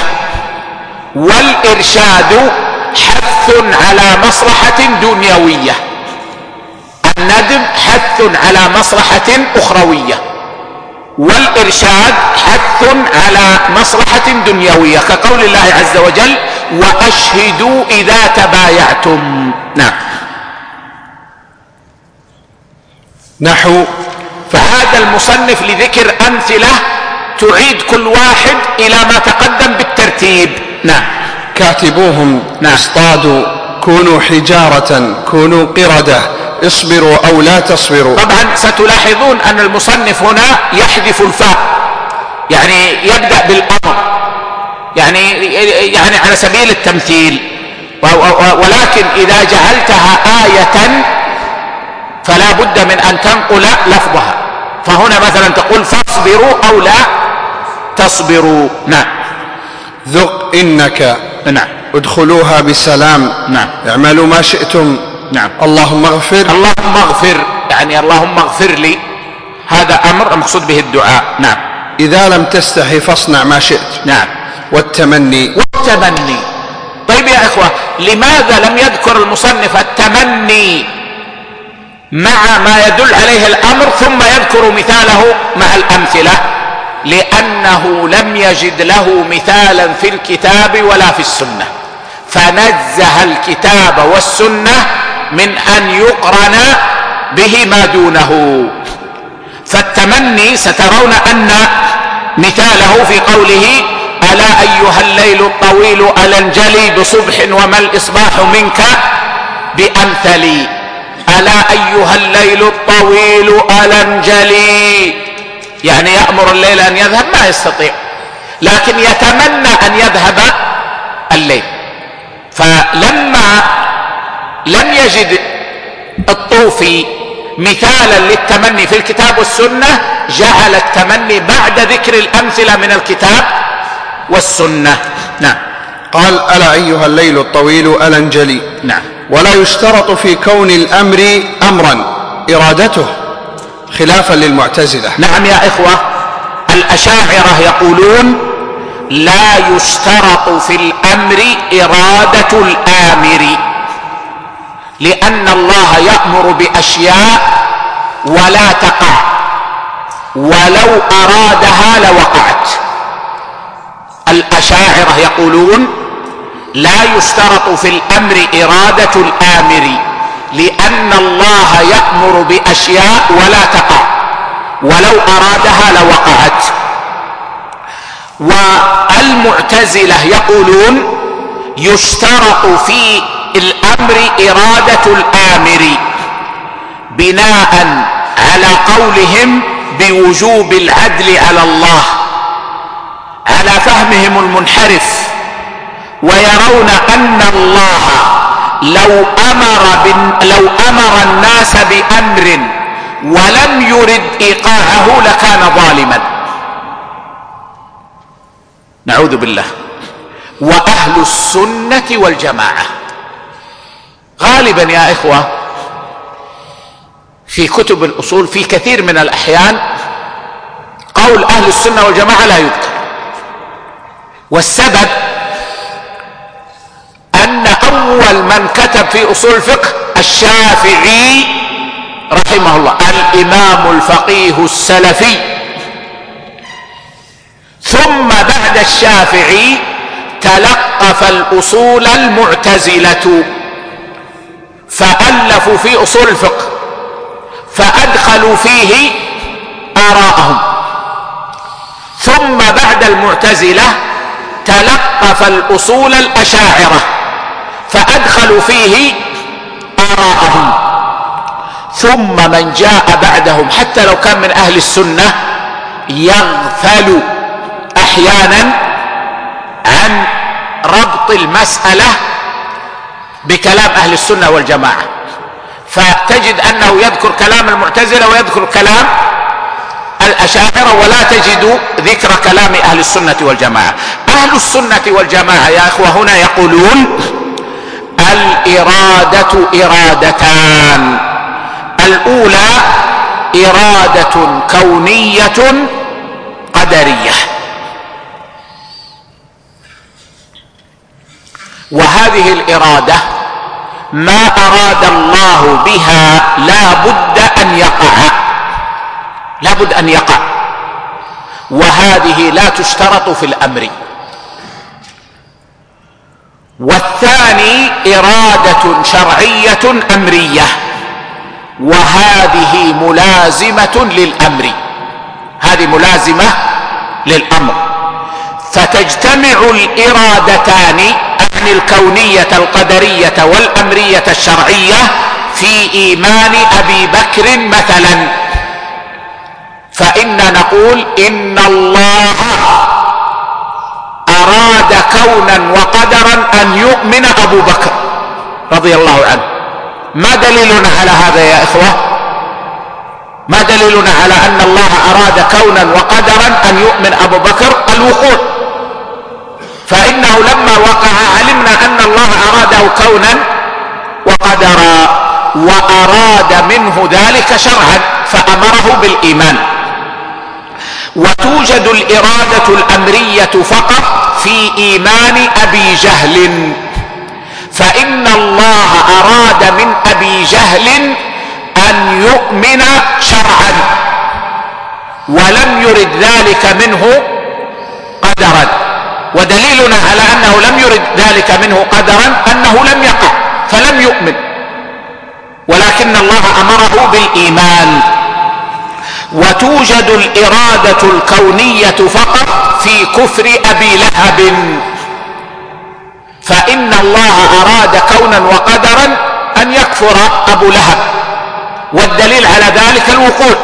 والإرشاد حث على مصلحة دنيوية. الندب حث على مصلحة أخروية، والإرشاد حث على مصلحة دنيوية، كقول الله عز وجل وأشهدوا إذا تبايعتم. نعم. نحو فهذا المصنف لذكر أمثلة تعيد كل واحد إلى ما تقدم بالترتيب. نعم. كاتبوهم اصطادوا، كونوا حجارة، كونوا قردة، اصبروا أو لا تصبروا. طبعا ستلاحظون أن المصنف هنا يحذف الفاء، يعني يبدأ بالأمر، يعني على سبيل التمثيل، ولكن إذا جعلتها آية فلا بد من أن تنقل لفظها، فهنا مثلا تقول فاصبروا أو لا تصبروا. نعم. ذق إنك، نعم. ادخلوها بسلام، نعم. اعملوا ما شئتم، نعم. اللهم اغفر، يعني اللهم اغفر لي، هذا أمر مقصود به الدعاء. نعم. إذا لم تستحي فاصنع ما شئت. نعم. والتمني. طيب يا إخوة، لماذا لم يذكر المصنف التمني مع ما يدل عليه الأمر ثم يذكر مثاله مع الأمثلة؟ لأنه لم يجد له مثالا في الكتاب ولا في السنة، فنزه الكتاب والسنة من أن يقرن به ما دونه. فالتمني سترون أن مثاله في قوله ألا أيها الليل الطويل ألا انجلي بصبح وما الإصباح منك بأمثلي. ألا أيها الليل الطويل ألا انجلي، يعني يأمر الليل أن يذهب، ما يستطيع، لكن يتمنى أن يذهب الليل. فلما لم يجد الطوفي مثالا للتمني في الكتاب والسنة، جعل التمني بعد ذكر الأمثلة من الكتاب والسنة. نعم. قال ألا أيها الليل الطويل ألا انجلي. نعم. ولا يشترط في كون الأمر أمرا إرادته، خلافا للمعتزلة. نعم يا إخوة، الأشاعرة يقولون لا يشترط في الأمر إرادة الآمر، لأن الله يأمر بأشياء ولا تقع، ولو أرادها لوقعت. الأشاعرة يقولون لا يشترط في الأمر إرادة الآمر، لأن الله يأمر بأشياء ولا تقع، ولو أرادها لوقعت. والمعتزلة يقولون يشترط في الأمر إرادة الآمر، بناء على قولهم بوجوب العدل على الله، على فهمهم المنحرف، ويرون أن الله لو أمر الناس بأمر ولم يرد إيقاعه لكان ظالما. نعوذ بالله. وأهل السنة والجماعة غالبا يا إخوة في كتب الأصول في كثير من الأحيان قول أهل السنة والجماعة لا يذكر. والسبب أن أول من كتب في أصول الفقه الشافعي رحمه الله، الإمام الفقيه السلفي. ثم بعد الشافعي تلقف الأصول المعتزلة فألفوا في أصول الفقه فأدخلوا فيه آراءهم. ثم بعد المعتزلة تلقف الأصول الأشاعرة فأدخلوا فيه آراءهم. ثم من جاء بعدهم حتى لو كان من أهل السنة يغفل أحيانا عن ربط المسألة بكلام أهل السنة والجماعة، فتجد أنه يذكر كلام المعتزلة ويذكر كلام الأشاعرة ولا تجد ذكر كلام أهل السنة والجماعة. أهل السنة والجماعة يا إخوة هنا يقولون الإرادة إرادتان: الأولى إرادة كونية قدرية، وهذه الإرادة ما أراد الله بها لا بد أن يقع، وهذه لا تشترط في الأمر. والثاني إرادة شرعية أمرية، وهذه ملازمة للأمر، هذه ملازمة للأمر. فتجتمع الإرادتان عن الكونية القدرية والأمرية الشرعية في إيمان أبي بكر مثلا، فإن نقول إن الله أراد كونا وقدرا أن يؤمن أبو بكر رضي الله عنه. ما دليلنا على هذا يا إخوة؟ ما دليلنا على أن الله أراد كونا وقدرا أن يؤمن أبو بكر؟ الوقوع، فإنه لما وقع علمنا أن الله أراده كونا وقدرا، وأراد منه ذلك شرعا فأمره بالإيمان. وتوجد الإرادة الأمرية فقط في إيمان أبي جهل، فإن الله أراد من أبي جهل أن يؤمن شرعا ولم يرد ذلك منه قدرا. ودليلنا على أنه لم يرد ذلك منه قدرا أنه لم يقع فلم يؤمن، ولكن الله أمره بالإيمان. وتوجد الإرادة الكونية فقط في كفر أبي لهب، فإن الله أراد كونا وقدرا أن يكفر أبو لهب، والدليل على ذلك الوقوع،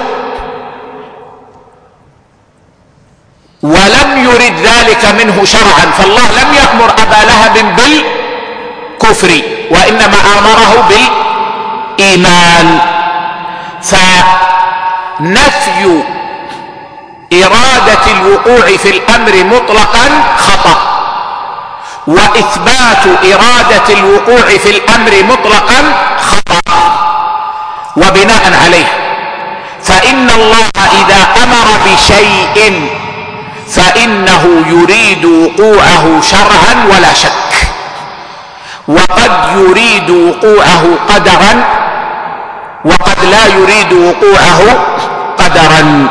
ولم يرد ذلك منه شرعا، فالله لم يأمر أبا لهب بالكفر وإنما أمره بالإيمان. فنفي إرادة الوقوع في الأمر مطلقا خطأ، وإثبات إرادة الوقوع في الأمر مطلقا خطأ. وبناء عليه فإن الله إذا أمر بشيء فإنه يريد وقوعه شرعا ولا شك، وقد يريد وقوعه قدرا وقد لا يريد وقوعه قدرا.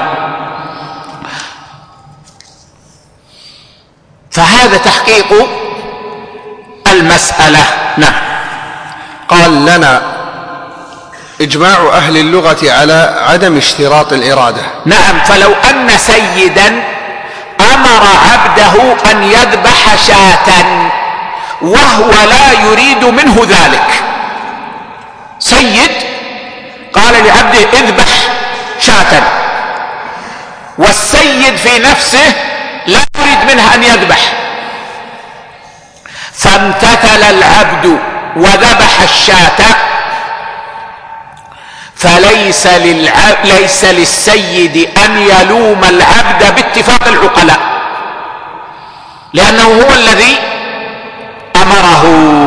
فهذا تحقيق المسألة. نعم. قال لنا إجماع أهل اللغة على عدم اشتراط الإرادة. نعم. فلو أن سيدا أمر عبده أن يذبح شاة وهو لا يريد منه ذلك، سيد قال لعبده اذبح شاة، والسيد في نفسه لا يريد منه أن يذبح، فامتثل العبد وذبح الشاة، فليس للسيد أن يلوم العبد باتفاق العقلاء، لأنه هو الذي أمره.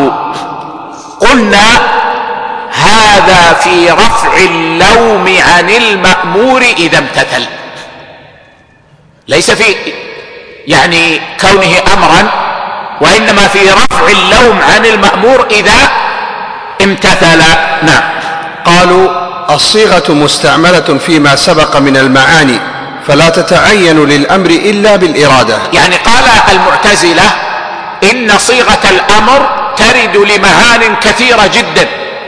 قلنا هذا في رفع اللوم عن المأمور إذا امتثل، ليس في يعني كونه أمرا، وإنما في رفع اللوم عن المأمور إذا امتثل. نعم. قالوا الصيغة مستعملة فيما سبق من المعاني فلا تتعين للأمر إلا بالإرادة. يعني قال المعتزلة إن صيغة الأمر ترد لمعان كثيرة جدا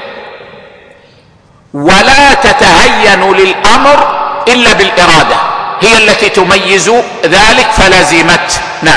ولا تتعين للأمر إلا بالإرادة، هي التي تميز ذلك فلزمت. نعم.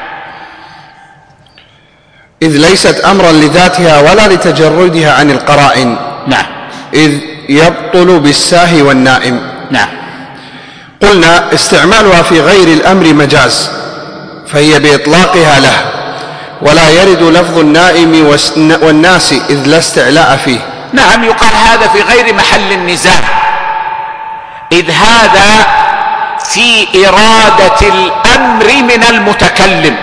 إذ ليست أمرا لذاتها ولا لتجردها عن القرائن. نعم. إذ يبطل بالساهي والنائم. نعم. قلنا استعمالها في غير الأمر مجاز، فهي بإطلاقها له، ولا يرد لفظ النائم والناس إذ لا استعلاء فيه. نعم، يقال هذا في غير محل النزاع، إذ هذا في إرادة الأمر من المتكلم،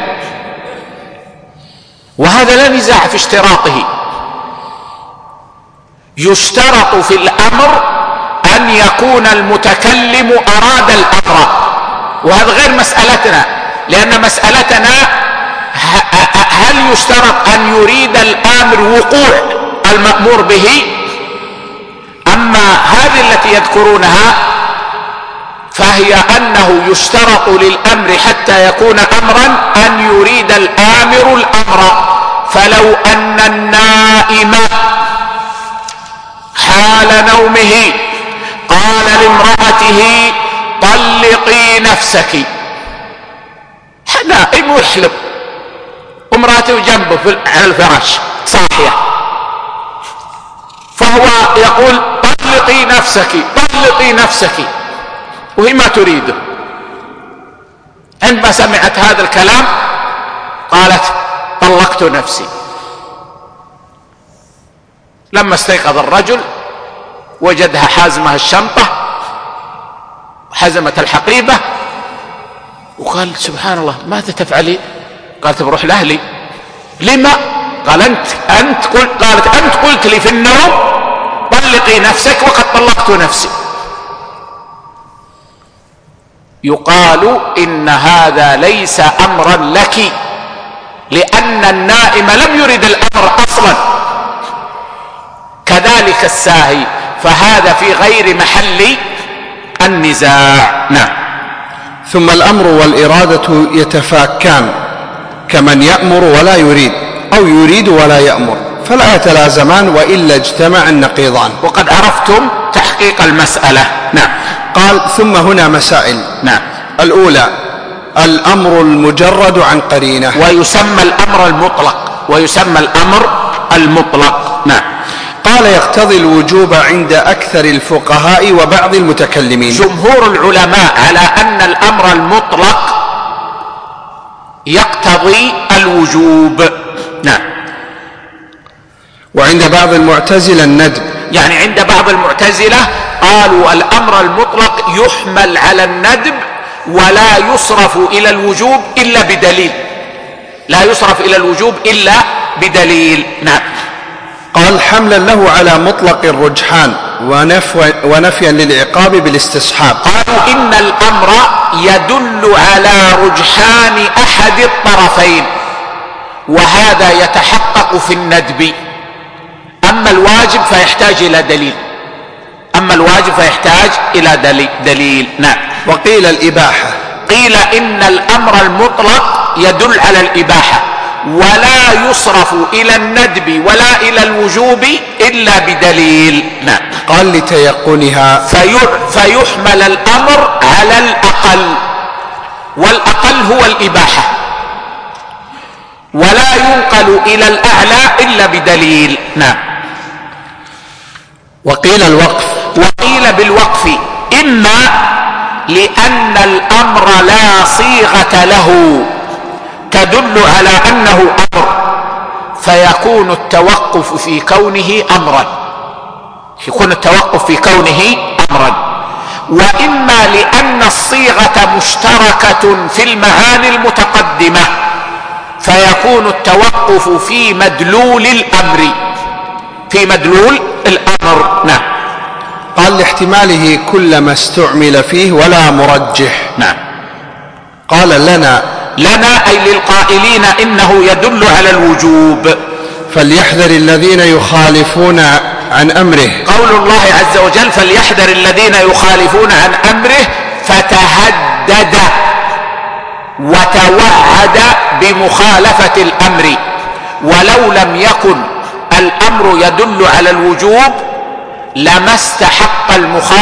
وهذا لا نزاع في اشتراطه. يشترط في الأمر أن يكون المتكلم أراد الأمر، وهذا غير مسألتنا، لأن مسألتنا هل يشترط أن يريد الآمر وقوع المأمور به؟ أما هذه التي يذكرونها فهي أنه يشترط للأمر حتى يكون أمرا أن يريد الآمر الأمر. فلو أن النائم حال نومه قال لامرأته طلقي نفسك، نائم يحلم وامرأته جنبه على الفراش صاحية، فهو يقول طلقي نفسك طلقي نفسك، وهي ما تريده. عندما سمعت هذا الكلام قالت طلقت نفسي. لما استيقظ الرجل وجدها حازمة الشنطة حزمت الحقيبة، وقال سبحان الله ماذا تفعلي؟ قالت بروح لأهلي. لما؟ قال قالت أنت قلت لي في النوم طلقي نفسك وقد طلقت نفسي. يقال إن هذا ليس أمرا لك، لأن النائم لم يرد الأمر أصلا، كذلك الساهي، فهذا في غير محل النزاع. نعم. ثم الأمر والإرادة يتفاكان، كمن يأمر ولا يريد أو يريد ولا يأمر، فلا يتلازمان وإلا اجتمع النقيضان. وقد عرفتم تحقيق المسألة. نعم. قال ثم هنا مسائل. نعم. الأولى الأمر المجرد عن قرينة، ويسمى الأمر المطلق. نعم. قال يقتضي الوجوب عند أكثر الفقهاء وبعض المتكلمين. جمهور العلماء على أن الأمر المطلق يقتضي الوجوب. نعم. وعند بعض المعتزلة الندب، يعني عند بعض المعتزلة قالوا الأمر المطلق يحمل على الندب ولا يصرف إلى الوجوب إلا بدليل، لا يصرف إلى الوجوب إلا بدليل. نعم. قال حملا له على مطلق الرجحان ونفيا للعقاب بالاستصحاب. قالوا إن الأمر يدل على رجحان أحد الطرفين، وهذا يتحقق في الندب. أما الواجب فيحتاج إلى دليل. نعم. وقيل الإباحة، قيل إن الأمر المطلق يدل على الإباحة ولا يصرف إلى الندب ولا إلى الوجوب إلا بدليل. نعم. قال لتيقنها، فيحمل الأمر على الأقل، والأقل هو الإباحة، ولا ينقل إلى الأعلى إلا بدليل. نعم. وقيل الوقف، وقيل بالوقف، إما لأن الأمر لا صيغة له تدل على أنه أمر فيكون التوقف في كونه أمرا، وإما لأن الصيغة مشتركة في المعاني المتقدمة فيكون التوقف في مدلول الأمر. نعم. قال لاحتماله كل ما استعمل فيه ولا مرجح. نعم. قال لنا أي للقائلين إنه يدل على الوجوب. فليحذر الذين يخالفون عن أمره. قول الله عز وجل فليحذر الذين يخالفون عن أمره، فتهدد وتوعد بمخالفة الأمر. ولو لم يكن الأمر يدل على الوجوب لما استحق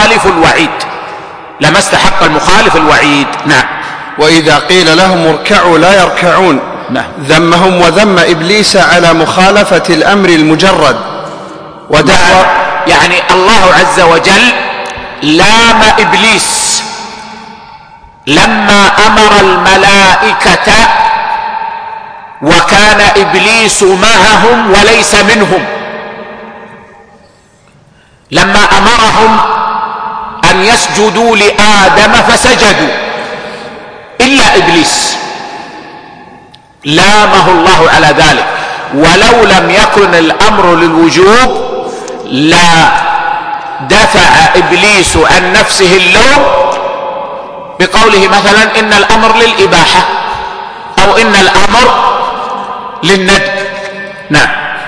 المخالف الوعيد. نعم. وإذا قيل لهم اركعوا لا يركعون. نعم. ذمهم وذم إبليس على مخالفة الأمر المجرد ودعوى. يعني الله عز وجل لام إبليس لما أمر الملائكة وكان إبليس معهم وليس منهم، لما أمرهم أن يسجدوا لآدم فسجدوا إلا إبليس، لامه الله على ذلك. ولو لم يكن الأمر للوجوب لا دفع إبليس عن نفسه اللوم بقوله مثلا إن الأمر للإباحة أو إن الأمر للندب. نعم.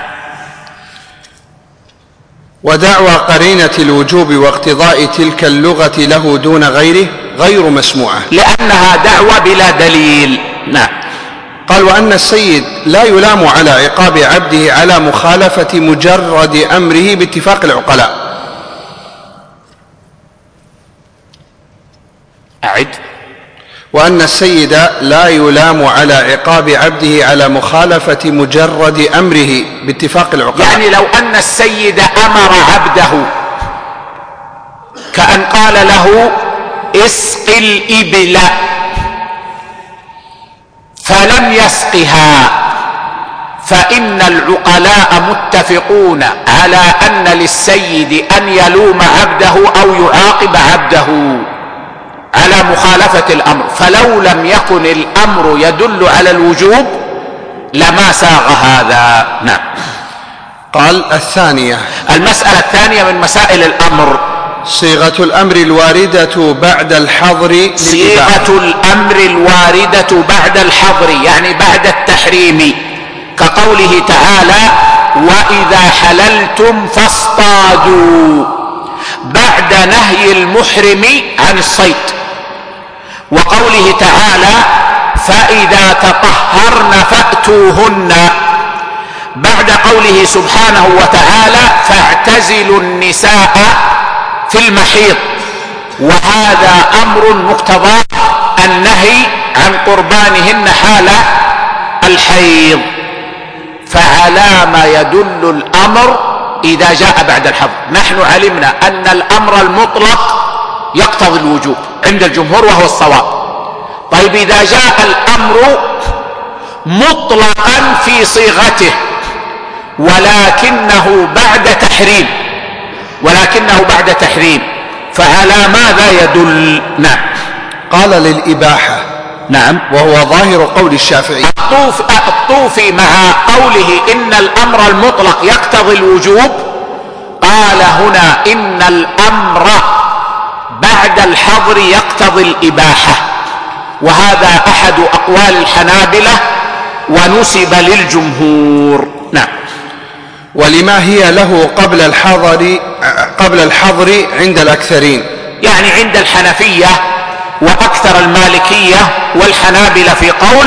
ودعوى قرينة الوجوب واقتضاء تلك اللغة له دون غيره غير مسموعة، لأنها دعوة بلا دليل. نعم. قال وأن السيد لا يلام على عقاب عبده على مخالفة مجرد أمره باتفاق العقلاء. أعد. وأن السيد لا يلام على عقاب عبده على مخالفة مجرد أمره باتفاق العقلاء. يعني لو أن السيد أمر عبده كأن قال له اسق الإبل فلم يسقها، فإن العقلاء متفقون على أن للسيد أن يلوم عبده أو يعاقب عبده على مخالفة الأمر. فلو لم يكن الأمر يدل على الوجوب لما ساغ هذا. نعم. قال الثانية، المسألة الثانية من مسائل الأمر صيغة الأمر الواردة بعد الحظر. صيغة الأمر الواردة بعد الحظر يعني بعد التحريم، كقوله تعالى وإذا حللتم فاصطادوا، بعد نهي المحرم عن الصيد. وقوله تعالى فإذا تطهرن فأتوهن، بعد قوله سبحانه وتعالى فاعتزلوا النساء في المحيض، وهذا أمر مقتضى النهي عن قربانهن حال الحيض. فعلى ما يدل الأمر إذا جاء بعد الحظر. نحن علمنا أن الأمر المطلق يقتضي الوجوب عند الجمهور وهو الصواب. طيب إذا جاء الأمر مطلقا في صيغته ولكنه بعد تحريم فعلى ماذا يدل؟ نعم. قال للإباحة. نعم. وهو ظاهر قول الشافعي. الطوفي مع قوله إن الأمر المطلق يقتضي الوجوب قال هنا إن الأمر بعد الحظر يقتضي الإباحة، وهذا أحد أقوال الحنابلة ونسب للجمهور. نعم. ولما هي له قبل الحظر عند الأكثرين، يعني عند الحنفية وأكثر المالكية والحنابلة في قول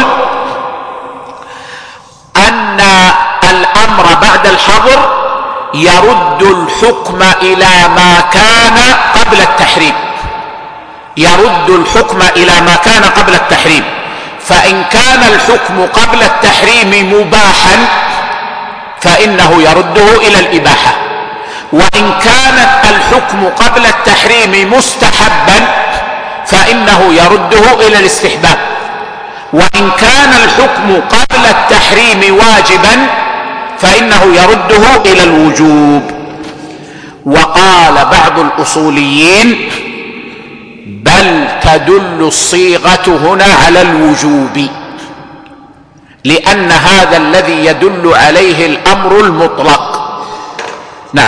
أن الأمر بعد الحظر يرد الحكم إلى ما كان قبل التحريم، يرد الحكم إلى ما كان قبل التحريم. فإن كان الحكم قبل التحريم مباحا فإنه يرده إلى الإباحة، وإن كان الحكم قبل التحريم مستحبا فإنه يرده إلى الاستحباب، وإن كان الحكم قبل التحريم واجبا فإنه يرده إلى الوجوب. وقال بعض الأصوليين بل تدل الصيغة هنا على الوجوب، لأن هذا الذي يدل عليه الأمر المطلق. نعم.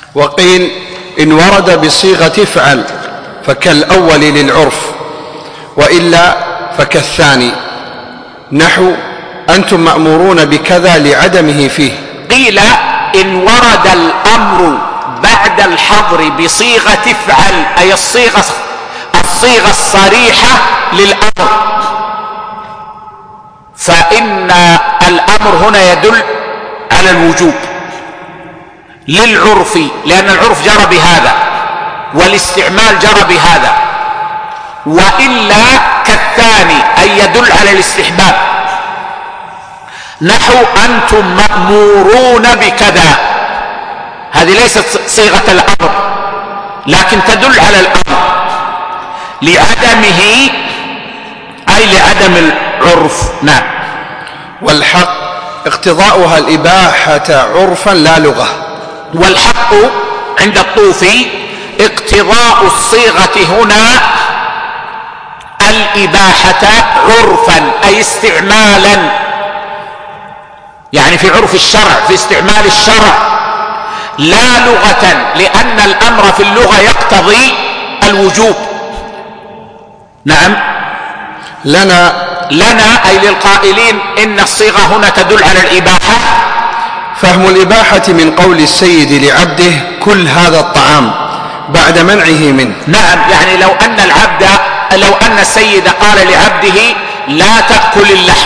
وقيل إن ورد بصيغة افعل فكالأول للعرف، وإلا فكالثاني، نحو أنتم مأمورون بكذا لعدمه فيه. قيل إن ورد الأمر بعد الحظر بصيغة افعل، أي الصيغة الصريحة للأمر، فإن الأمر هنا يدل على الوجوب للعرف، لأن العرف جرى بهذا والاستعمال جرى بهذا. وإلا كالثاني، أي يدل على الاستحباب، نحو أنتم مأمورون بكذا، هذه ليست صيغة الأمر لكن تدل على الأمر لعدمه، أي لعدم العرف. نعم. والحق اقتضاؤها الإباحة عرفا لا لغة. والحق عند الطوفي اقتضاء الصيغة هنا الإباحة عرفا، أي استعمالا، يعني في عرف الشرع، في استعمال الشرع، لا لغة، لأن الأمر في اللغة يقتضي الوجوب. نعم. لنا أي للقائلين إن الصيغة هنا تدل على الإباحة. فهم الإباحة من قول السيد لعبده كل هذا الطعام بعد منعه منه. نعم، يعني لو أن السيد قال لعبده لا تأكل اللحم،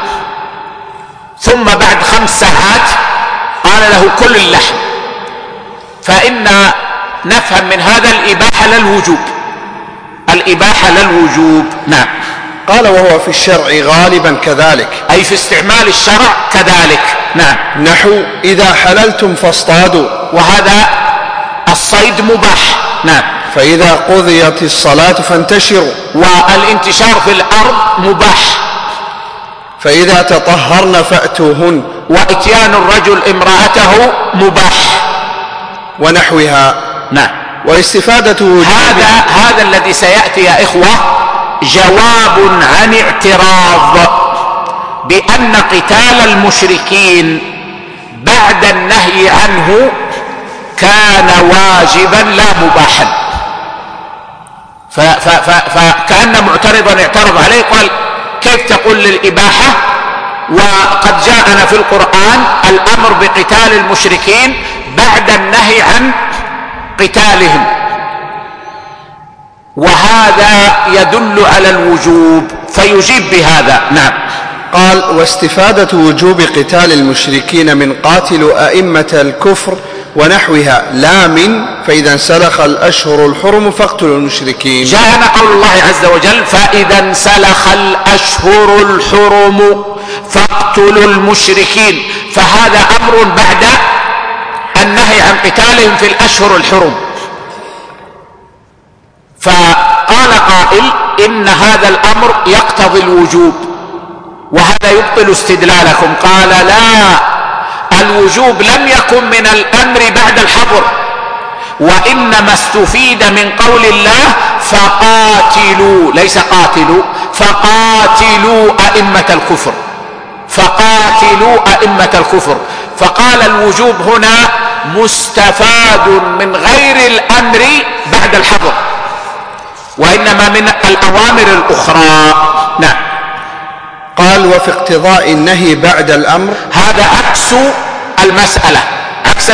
ثم بعد 5 ساعات قال له كل اللحم، فإن نفهم من هذا الإباحة للوجوب، الإباحة للوجوب. نعم. قال وهو في الشرع غالبا كذلك، أي في استعمال الشرع كذلك. نعم. نحو إذا حللتم فاصطادوا، وهذا الصيد مباح. نعم. فإذا قضيت الصلاة فانتشروا، والانتشار في الأرض مباح. فإذا تطهرن فأتوهن، وإتيان الرجل امرأته مباح، ونحوها. نعم. واستفادة هذا الذي سيأتي يا إخوة جواب عن اعتراض بأن قتال المشركين بعد النهي عنه كان واجبا لا مباحا. فكأن معترضا اعترض عليه قال كيف تقول للإباحة وقد جاءنا في القرآن الأمر بقتال المشركين بعد النهي عن قتالهم، وهذا يدل على الوجوب، فيجيب بهذا. نعم. قال واستفادة وجوب قتال المشركين من قاتلوا أئمة الكفر ونحوها لا من فإذا انسلخ الأشهر الحرم فاقتلوا المشركين. جاءنا قول الله عز وجل فإذا انسلخ الأشهر الحرم فاقتلوا المشركين، فهذا أمر بعد النهي عن قتالهم في الأشهر الحرم. فقال قائل إن هذا الأمر يقتضي الوجوب، وهذا يبطل استدلالكم. قال لا، الوجوب لم يكن من الأمر بعد الحظر، وإنما استفيد من قول الله فقاتلوا، ليس قاتلوا، فقاتلوا أئمة الكفر، فقاتلوا أئمة الكفر. فقال الوجوب هنا مستفاد من غير الأمر بعد الحظر، وإنما من الأوامر الأخرى. نعم. قال وفي اقتضاء النهي بعد الأمر، هذا عكس المسألة، عكس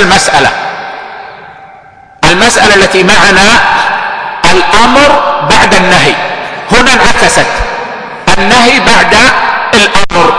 المسألة التي معنا الأمر بعد النهي، هنا انعكست النهي بعد الأمر.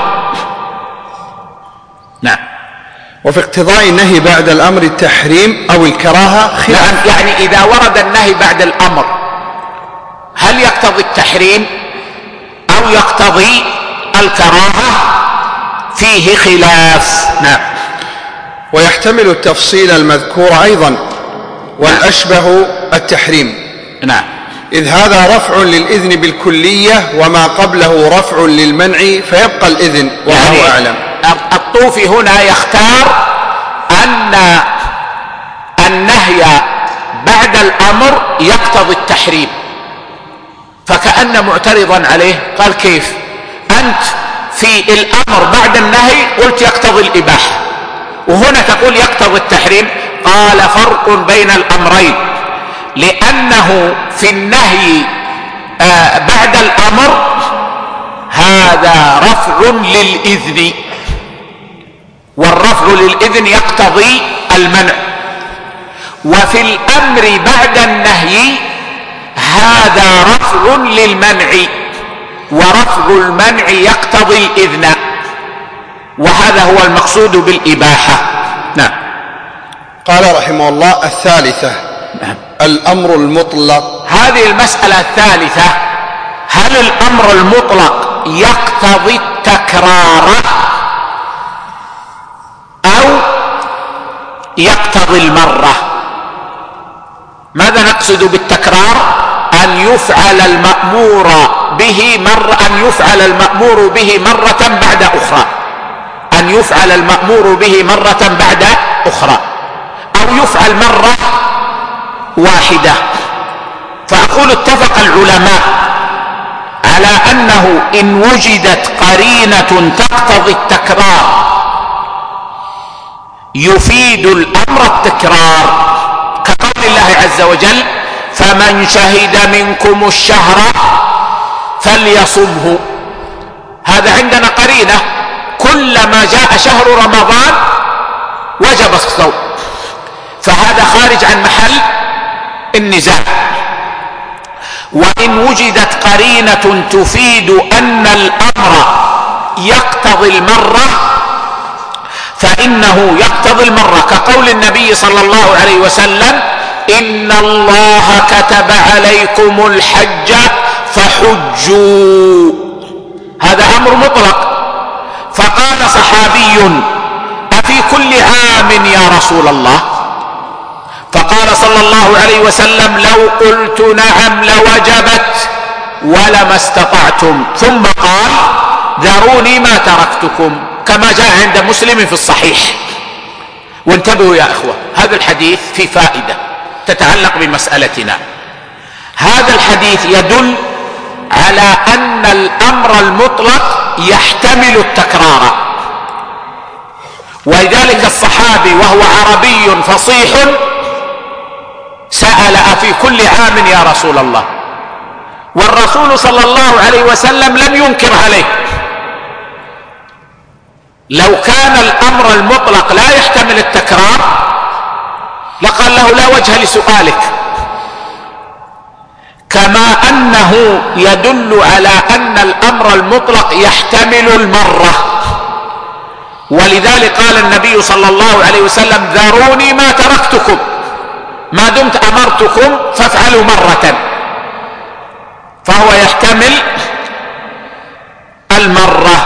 نعم. وفي اقتضاء النهي بعد الأمر التحريم أو الكراهة خلاف. نعم، يعني إذا ورد النهي بعد الأمر هل يقتضي التحريم أو يقتضي الكراهة؟ فيه خلاف. نعم. ويحتمل التفصيل المذكور أيضا، والأشبه التحريم. نعم. إذ هذا رفع للإذن بالكلية وما قبله رفع للمنع فيبقى الإذن، والله يعني أعلم. الطوفي هنا يختار أن النهي بعد الأمر يقتضي التحريم، فكأن معترضا عليه قال كيف أنت في الأمر بعد النهي قلت يقتضي الإباحة، وهنا تقول يقتضي التحريم؟ قال فرق بين الأمرين، لأنه في النهي بعد الأمر هذا رفع للإذن، والرفع للإذن يقتضي المنع. وفي الأمر بعد النهي هذا رفع للمنع، ورفع المنع يقتضي الإذن، وهذا هو المقصود بالإباحة. نعم. قال رحمه الله: الثالثة الأمر المطلق. هذه المسألة الثالثة: هل الأمر المطلق يقتضي التكرار أو يقتضي المرة؟ ماذا نقصد بالتكرار؟ أن يفعل المأمور به مرة بعد أخرى، أن يفعل المأمور به مرة بعد أخرى، أو يفعل مرة واحدة. فأقول اتفق العلماء على أنه إن وجدت قرينة تقتضي التكرار يفيد الأمر التكرار، كقول الله عز وجل: فمن شهد منكم الشهر فليصمه. هذا عندنا قرينة، كلما جاء شهر رمضان وجب الصوم، فهذا خارج عن محل النزاع. وإن وجدت قرينة تفيد أن الأمر يقتضي المرة فإنه يقتضي المرة، كقول النبي صلى الله عليه وسلم: إن الله كتب عليكم الحج فحجوا. هذا أمر مطلق. فقال صحابي: أفي كل عام يا رسول الله؟ فقال صلى الله عليه وسلم: لو قلت نعم لوجبت ولما استطعتم. ثم قال: ذروني ما تركتكم، كما جاء عند مسلم في الصحيح. وانتبهوا يا اخوة، هذا الحديث في فائدة تتعلق بمسألتنا. هذا الحديث يدل على أن الأمر المطلق يحتمل التكرار، ولذلك الصحابي وهو عربي فصيح سأل: أفي كل عام يا رسول الله؟ والرسول صلى الله عليه وسلم لم ينكر عليه. لو كان الأمر المطلق لا يحتمل التكرار لقال له: لا وجه لسؤالك. كما أنه يدل على أن الأمر المطلق يحتمل المرة، ولذلك قال النبي صلى الله عليه وسلم: ذروني ما تركتكم، ما دمت أمرتكم فافعلوا مرة، فهو يحتمل المرة.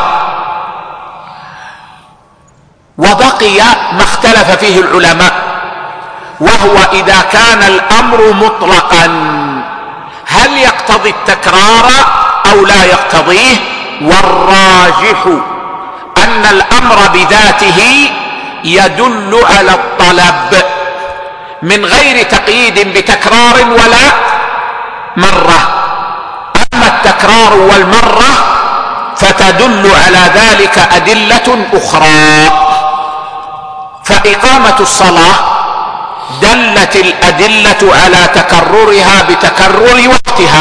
وبقي ما اختلف فيه العلماء، وهو إذا كان الأمر مطلقا هل يقتضي التكرار أو لا يقتضيه؟ والراجح أن الأمر بذاته يدل على الطلب من غير تقييد بتكرار ولا مرة. أما التكرار والمرة فتدل على ذلك أدلة أخرى. فإقامة الصلاة دلت الأدلة على تكررها بتكرر وقتها،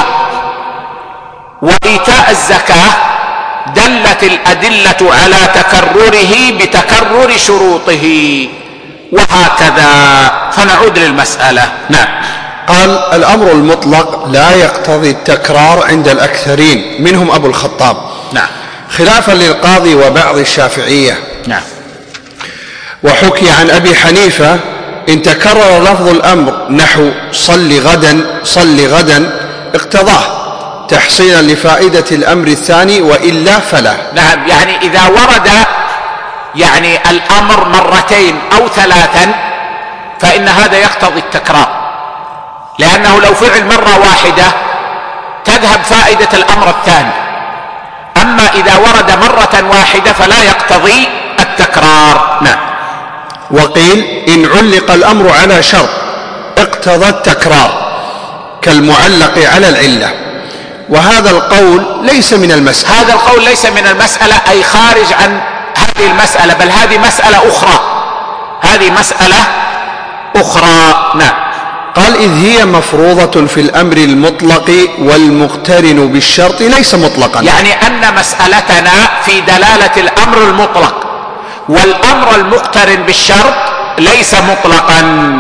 وإيتاء الزكاة دلت الأدلة على تكرره بتكرر شروطه، وهكذا. فنعود للمسألة. نعم. قال: الأمر المطلق لا يقتضي التكرار عند الأكثرين منهم أبو الخطاب. نعم. خلافا للقاضي وبعض الشافعية. نعم. وحكي عن أبي حنيفة: إن تكرر لفظ الأمر نحو صل غدا صل غدا اقتضاه تحصيلا لفائدة الأمر الثاني، وإلا فلا. نعم، يعني إذا ورد الأمر مرتين أو ثلاثا فإن هذا يقتضي التكرار، لأنه لو فعل مرة واحدة تذهب فائدة الأمر الثاني. أما إذا ورد مرة واحدة فلا يقتضي التكرار. نعم. وقيل: إن علق الأمر على شرط اقتضى التكرار كالمعلق على العلة، وهذا القول ليس من المسألة. هذا القول ليس من المسألة، أي خارج عن هذه المسألة، بل هذه مسألة أخرى، هذه مسألة أخرى. نعم. قال إذ هي مفروضة في الأمر المطلق والمقترن بالشرط ليس مطلقا، يعني أن مسألتنا في دلالة الأمر المطلق، والأمر المقترن بالشرط ليس مطلقا،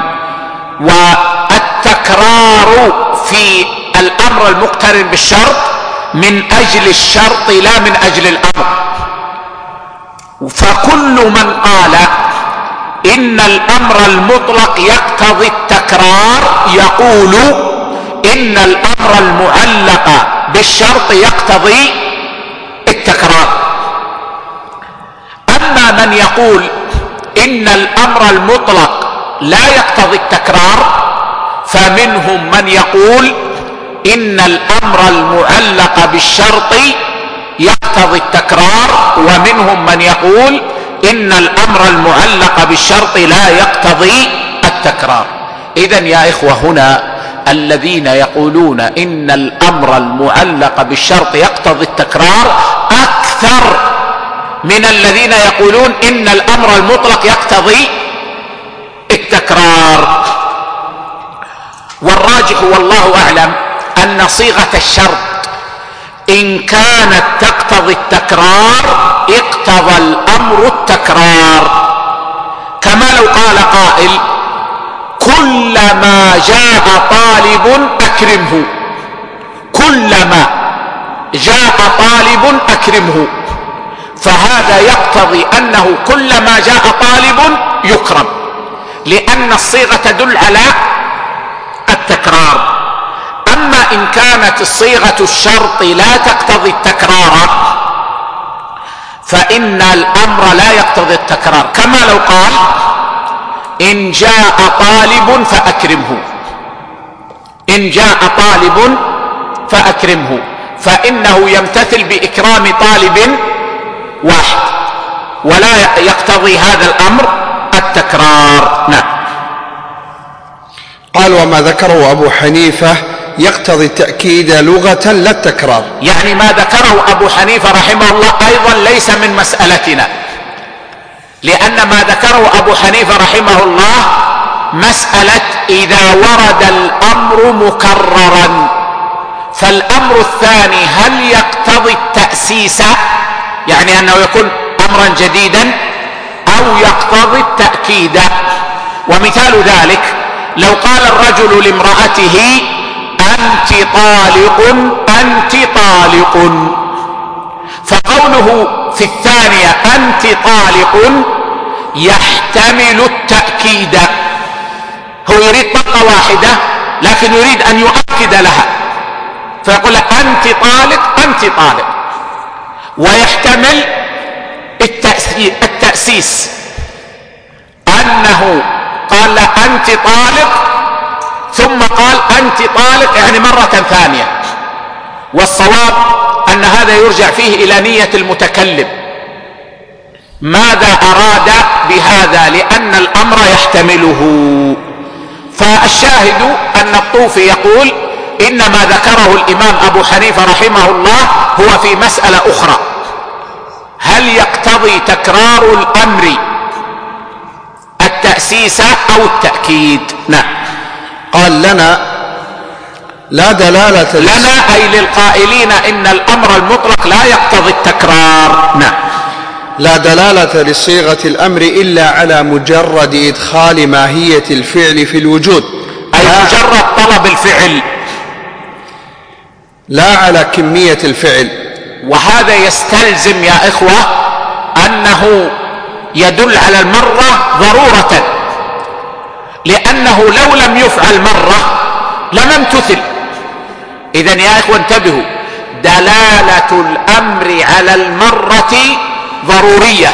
والتكرار في الأمر المقترن بالشرط من أجل الشرط لا من أجل الأمر. فكل من قال إن الأمر المطلق يقتضي التكرار يقول إن الأمر المعلق بالشرط يقتضي التكرار. أما من يقول إن الأمر المطلق لا يقتضي التكرار فمنهم من يقول إن الأمر المعلق بالشرط يقتضي التكرار، ومنهم من يقول إن الأمر المعلق بالشرط لا يقتضي التكرار. إذن يا إخوة هنا الذين يقولون إن الأمر المعلق بالشرط يقتضي التكرار أكثر من الذين يقولون إن الأمر المطلق يقتضي التكرار. والراجح والله أعلم أن صيغة الشرط إن كانت تقتضي التكرار اقتضى الأمر التكرار، كما لو قال قائل كلما جاء طالب أكرمه، كلما جاء طالب أكرمه، فهذا يقتضي أنه كلما جاء طالب يكرم، لأن الصيغة تدل على التكرار. أما إن كانت الصيغة الشرط لا تقتضي التكرار فإن الأمر لا يقتضي التكرار، كما لو قال إن جاء طالب فأكرمه، إن جاء طالب فأكرمه، فإنه يمتثل بإكرام طالب واحد ولا يقتضي هذا الأمر التكرار. نعم. قال وما ذكره أبو حنيفة يقتضي التأكيد لغة لا التكرار، يعني ما ذكره أبو حنيفة رحمه الله أيضا ليس من مسألتنا، لأن ما ذكره أبو حنيفة رحمه الله مسألة إذا ورد الأمر مكررا، فالأمر الثاني هل يقتضي التأسيس، يعني أنه يكون أمرا جديدا، أو يقتضي التأكيد. ومثال ذلك لو قال الرجل لامرأته أنت طالق أنت طالق، فقوله في الثانية أنت طالق يحتمل التأكيد، هو يريد طلقة واحدة لكن يريد أن يؤكد لها فيقول أنت طالق أنت طالق، ويحتمل التأسيس أنه قال أنت طالق ثم قال أنت طالق يعني مرة ثانية، والصواب أن هذا يرجع فيه إلى نية المتكلم، ماذا أراد بهذا، لأن الأمر يحتمله. فالشاهد أن الطوفي يقول إنما ذكره الإمام أبو حنيفة رحمه الله هو في مسألة أخرى، هل يقتضي تكرار الأمر التأسيس أو التأكيد. نعم. قال لنا لا دلالة لنا أي للقائلين إن الأمر المطلق لا يقتضي التكرار. نعم. لا دلالة لصيغة الأمر إلا على مجرد إدخال ماهية الفعل في الوجود، أي مجرد طلب الفعل لا على كمية الفعل. وهذا يستلزم يا إخوة أنه يدل على المرة ضرورة، لأنه لو لم يفعل مرة لم امتثل. إذن يا إخوة انتبهوا، دلالة الأمر على المرة ضرورية،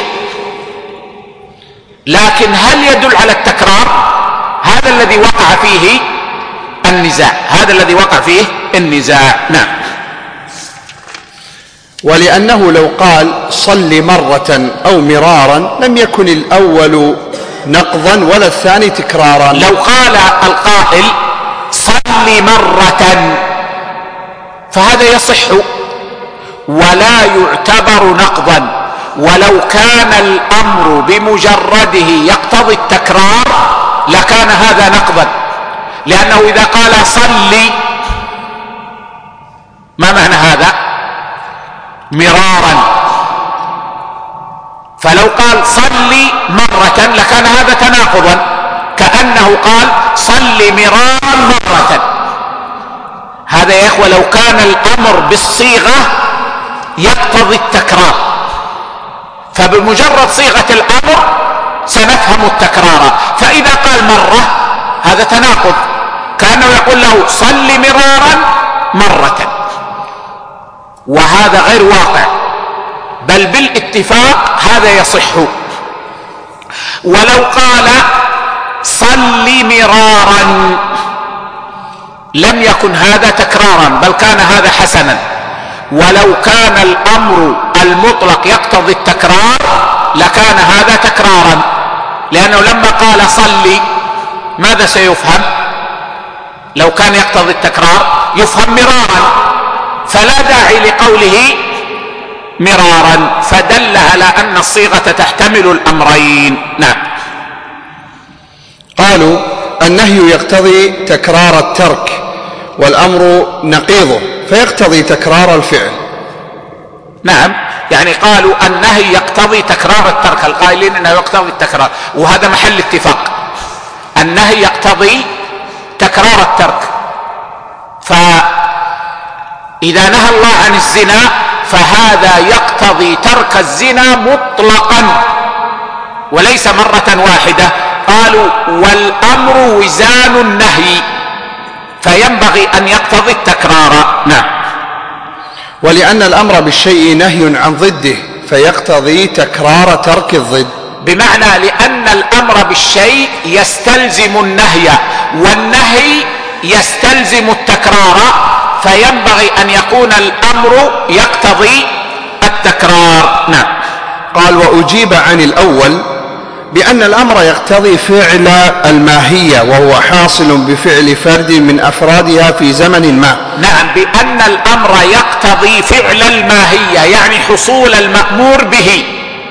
لكن هل يدل على التكرار؟ هذا الذي وقع فيه النزاع، هذا الذي وقع فيه النزاع. نعم. ولأنه لو قال صل مرة أو مرارا لم يكن الأول نقضا ولا الثاني تكرارا. لو قال القائل صل مرة فهذا يصح ولا يعتبر نقضا، ولو كان الأمر بمجرده يقتضي التكرار لكان هذا نقضا، لأنه إذا قال صلي، ما معنى هذا؟ مرارا. فلو قال صلي مرة لكان هذا تناقضا، كأنه قال صلي مرارا مرة. هذا يا إخوة لو كان الأمر بالصيغة يقتضي التكرار، فبمجرد صيغة الأمر سنفهم التكرار. فإذا قال مرة هذا تناقض، كأنه يقول له صل مرارا مرة، وهذا غير واقع، بل بالاتفاق هذا يصح. ولو قال صل مرارا لم يكن هذا تكرارا، بل كان هذا حسنا. ولو كان الأمر المطلق يقتضي التكرار لكان هذا تكرارا، لأنه لما قال صلي ماذا سيفهم؟ لو كان يقتضي التكرار يفهم مرارا، فلا داعي لقوله مرارا، فدل على أن الصيغة تحتمل الأمرين. نعم. قالوا النهي يقتضي تكرار الترك والأمر نقيضه فيقتضي تكرار الفعل. نعم، يعني قالوا النهي يقتضي تكرار الترك، القائلين انه يقتضي التكرار، وهذا محل اتفاق. النهي يقتضي تكرار الترك، فإذا نهى الله عن الزنا فهذا يقتضي ترك الزنا مطلقا وليس مرة واحدة. قالوا والأمر وزان النهي فينبغي أن يقتضي التكرار. نعم. ولأن الأمر بالشيء نهي عن ضده فيقتضي تكرار ترك الضد، بمعنى لأن الأمر بالشيء يستلزم النهي، والنهي يستلزم التكرار، فينبغي أن يكون الأمر يقتضي التكرار. نعم. قال وأجيب عن الأول بأن الأمر يقتضي فعل الماهية وهو حاصل بفعل فرد من أفرادها في زمن ما. نعم، بأن الأمر يقتضي فعل الماهية، يعني حصول المأمور به،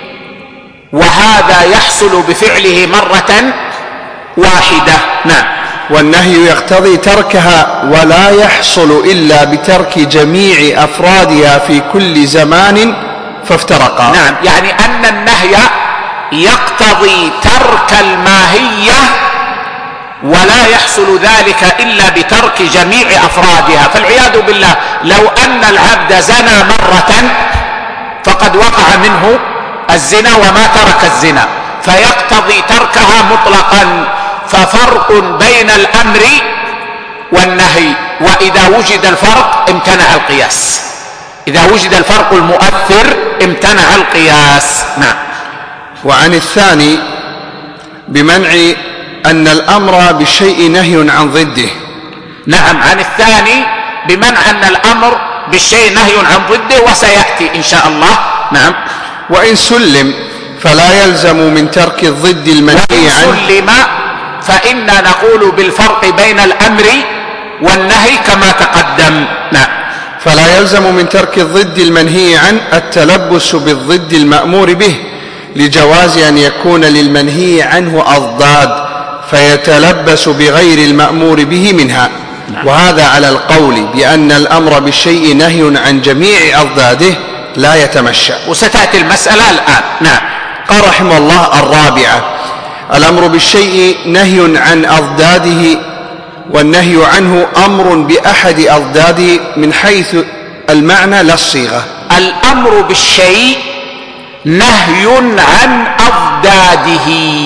وهذا يحصل بفعله مرة واحدة. نعم. والنهي يقتضي تركها ولا يحصل إلا بترك جميع أفرادها في كل زمان فافترقا. نعم، يعني أن النهي يقتضي ترك الماهية ولا يحصل ذلك إلا بترك جميع أفرادها. فالعياذ بالله لو أن العبد زنى مرة فقد وقع منه الزنا وما ترك الزنا، فيقتضي تركها مطلقا. ففرق بين الأمر والنهي، وإذا وجد الفرق امتنع القياس، إذا وجد الفرق المؤثر امتنع القياس. نعم. وعن الثاني بمنع أن الأمر بالشيء نهي عن ضده. نعم، عن الثاني بمنع أن الأمر بالشيء نهي عن ضده، وسيأتي إن شاء الله. نعم. وإن سلم فلا يلزم من ترك الضد المنهي عنه. وإن سلم فإنا نقول بالفرق بين الأمر والنهي كما تقدم. نعم. فلا يلزم من ترك الضد المنهي عنه التلبس بالضد المأمور به، لجواز أن يكون للمنهي عنه أضداد فيتلبس بغير المأمور به منها. نعم. وهذا على القول بأن الأمر بالشيء نهي عن جميع أضداده لا يتمشى، وستأتي المسألة الآن. نعم. قال رحمه الله الرابعة الأمر بالشيء نهي عن أضداده، والنهي عنه أمر بأحد أضداده من حيث المعنى لا الصيغة. الأمر بالشيء نهي عن أضداده،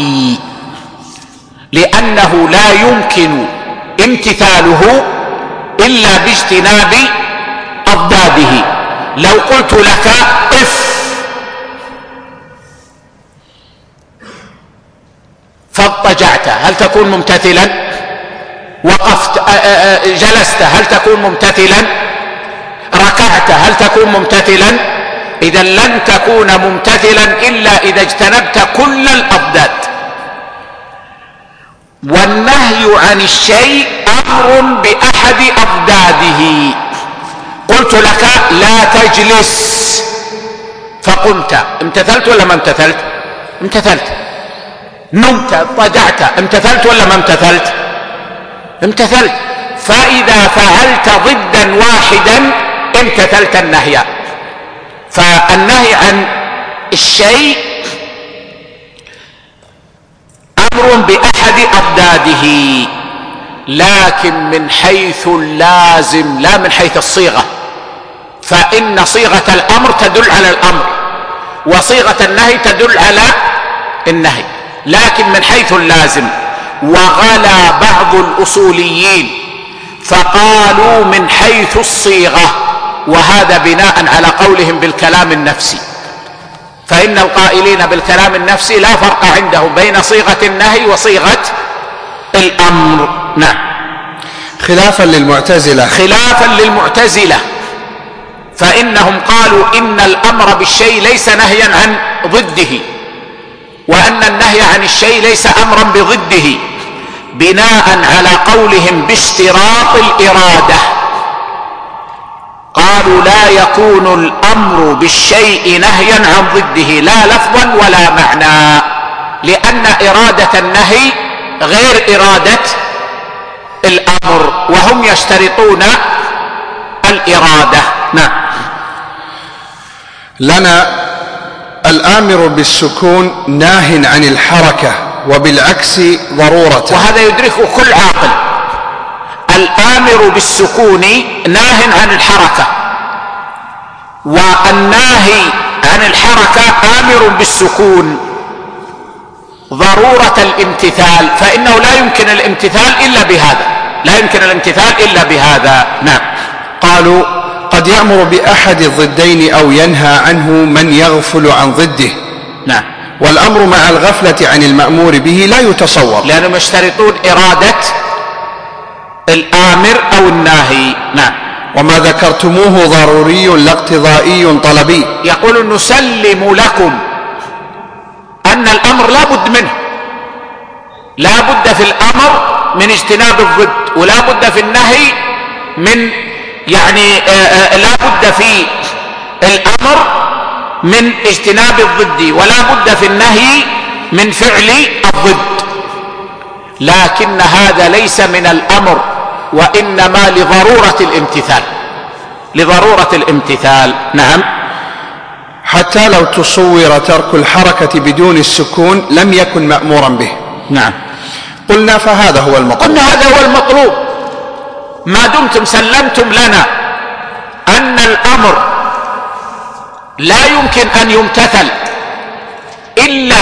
لأنه لا يمكن امتثاله إلا باجتناب أضداده. لو قلت لك قف فاضطجعت هل تكون ممتثلا؟ وقفت جلست هل تكون ممتثلا؟ ركعت هل تكون ممتثلا؟ إذا لن تكون ممتثلا إلا إذا اجتنبت كل الأضداد. والنهي عن الشيء أمر بأحد أضداده. قلت لك لا تجلس فقمت، امتثلت ولا ما امتثلت؟ امتثلت. نمت اضطجعت، امتثلت ولا ما امتثلت؟ امتثلت. فإذا فعلت ضدا واحدا امتثلت النهي. فالنهي عن الشيء أمر بأحد أضداده، لكن من حيث اللازم لا من حيث الصيغة، فإن صيغة الأمر تدل على الأمر وصيغة النهي تدل على النهي، لكن من حيث اللازم. وغلا بعض الأصوليين فقالوا من حيث الصيغة، وهذا بناء على قولهم بالكلام النفسي، فإن القائلين بالكلام النفسي لا فرق عندهم بين صيغة النهي وصيغة الأمر. نعم. خلافا للمعتزلة فإنهم قالوا إن الأمر بالشيء ليس نهيا عن ضده، وأن النهي عن الشيء ليس أمرا بضده، بناء على قولهم باشتراط الإرادة. قالوا لا يكون الأمر بالشيء نهيا عن ضده لا لفظا ولا معنى، لأن إرادة النهي غير إرادة الأمر، وهم يشترطون الإرادة. نعم. لنا الآمر بالسكون ناه عن الحركة وبالعكس ضرورة، وهذا يدركه كل عاقل. الآمر بالسكون ناه عن الحركة، والناهي عن الحركة آمر بالسكون ضرورة الامتثال، فإنه لا يمكن الامتثال إلا بهذا. نعم. قالوا قد يأمر بأحد الضدين أو ينهى عنه من يغفل عن ضده. نعم. والأمر مع الغفلة عن المأمور به لا يتصور، لأنهم يشترطون إرادة الآمر أو الناهي. نعم. وما ذكرتموه ضروري لا اقتضائي طلبي. يقول نسلم لكم أن الأمر لا بد منه، لا بد في الأمر من اجتناب الضد، ولا بد في النهي من لا بد في الأمر من اجتناب الضد، ولا بد في النهي من فعل الضد، لكن هذا ليس من الأمر، وإنما لضرورة الامتثال. نعم. حتى لو تصور ترك الحركة بدون السكون لم يكن مأمورا به. نعم. قلنا فهذا هو المطلوب، ما دمتم سلمتم لنا أن الأمر لا يمكن أن يمتثل إلا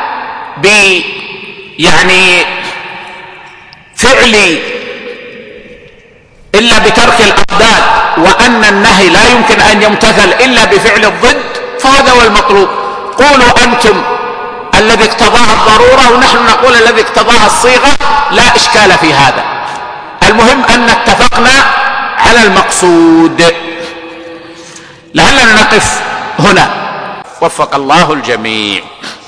بترك الأضداد، وأن النهي لا يمكن أن يمتثل إلا بفعل الضد، فهذا هو المطلوب. قولوا أنتم الذي اقتضاها الضرورة، ونحن نقول الذي اقتضاها الصيغة، لا إشكال في هذا. المهم أن اتفقنا على المقصود. لعلنا نقف هنا، وفق الله الجميع.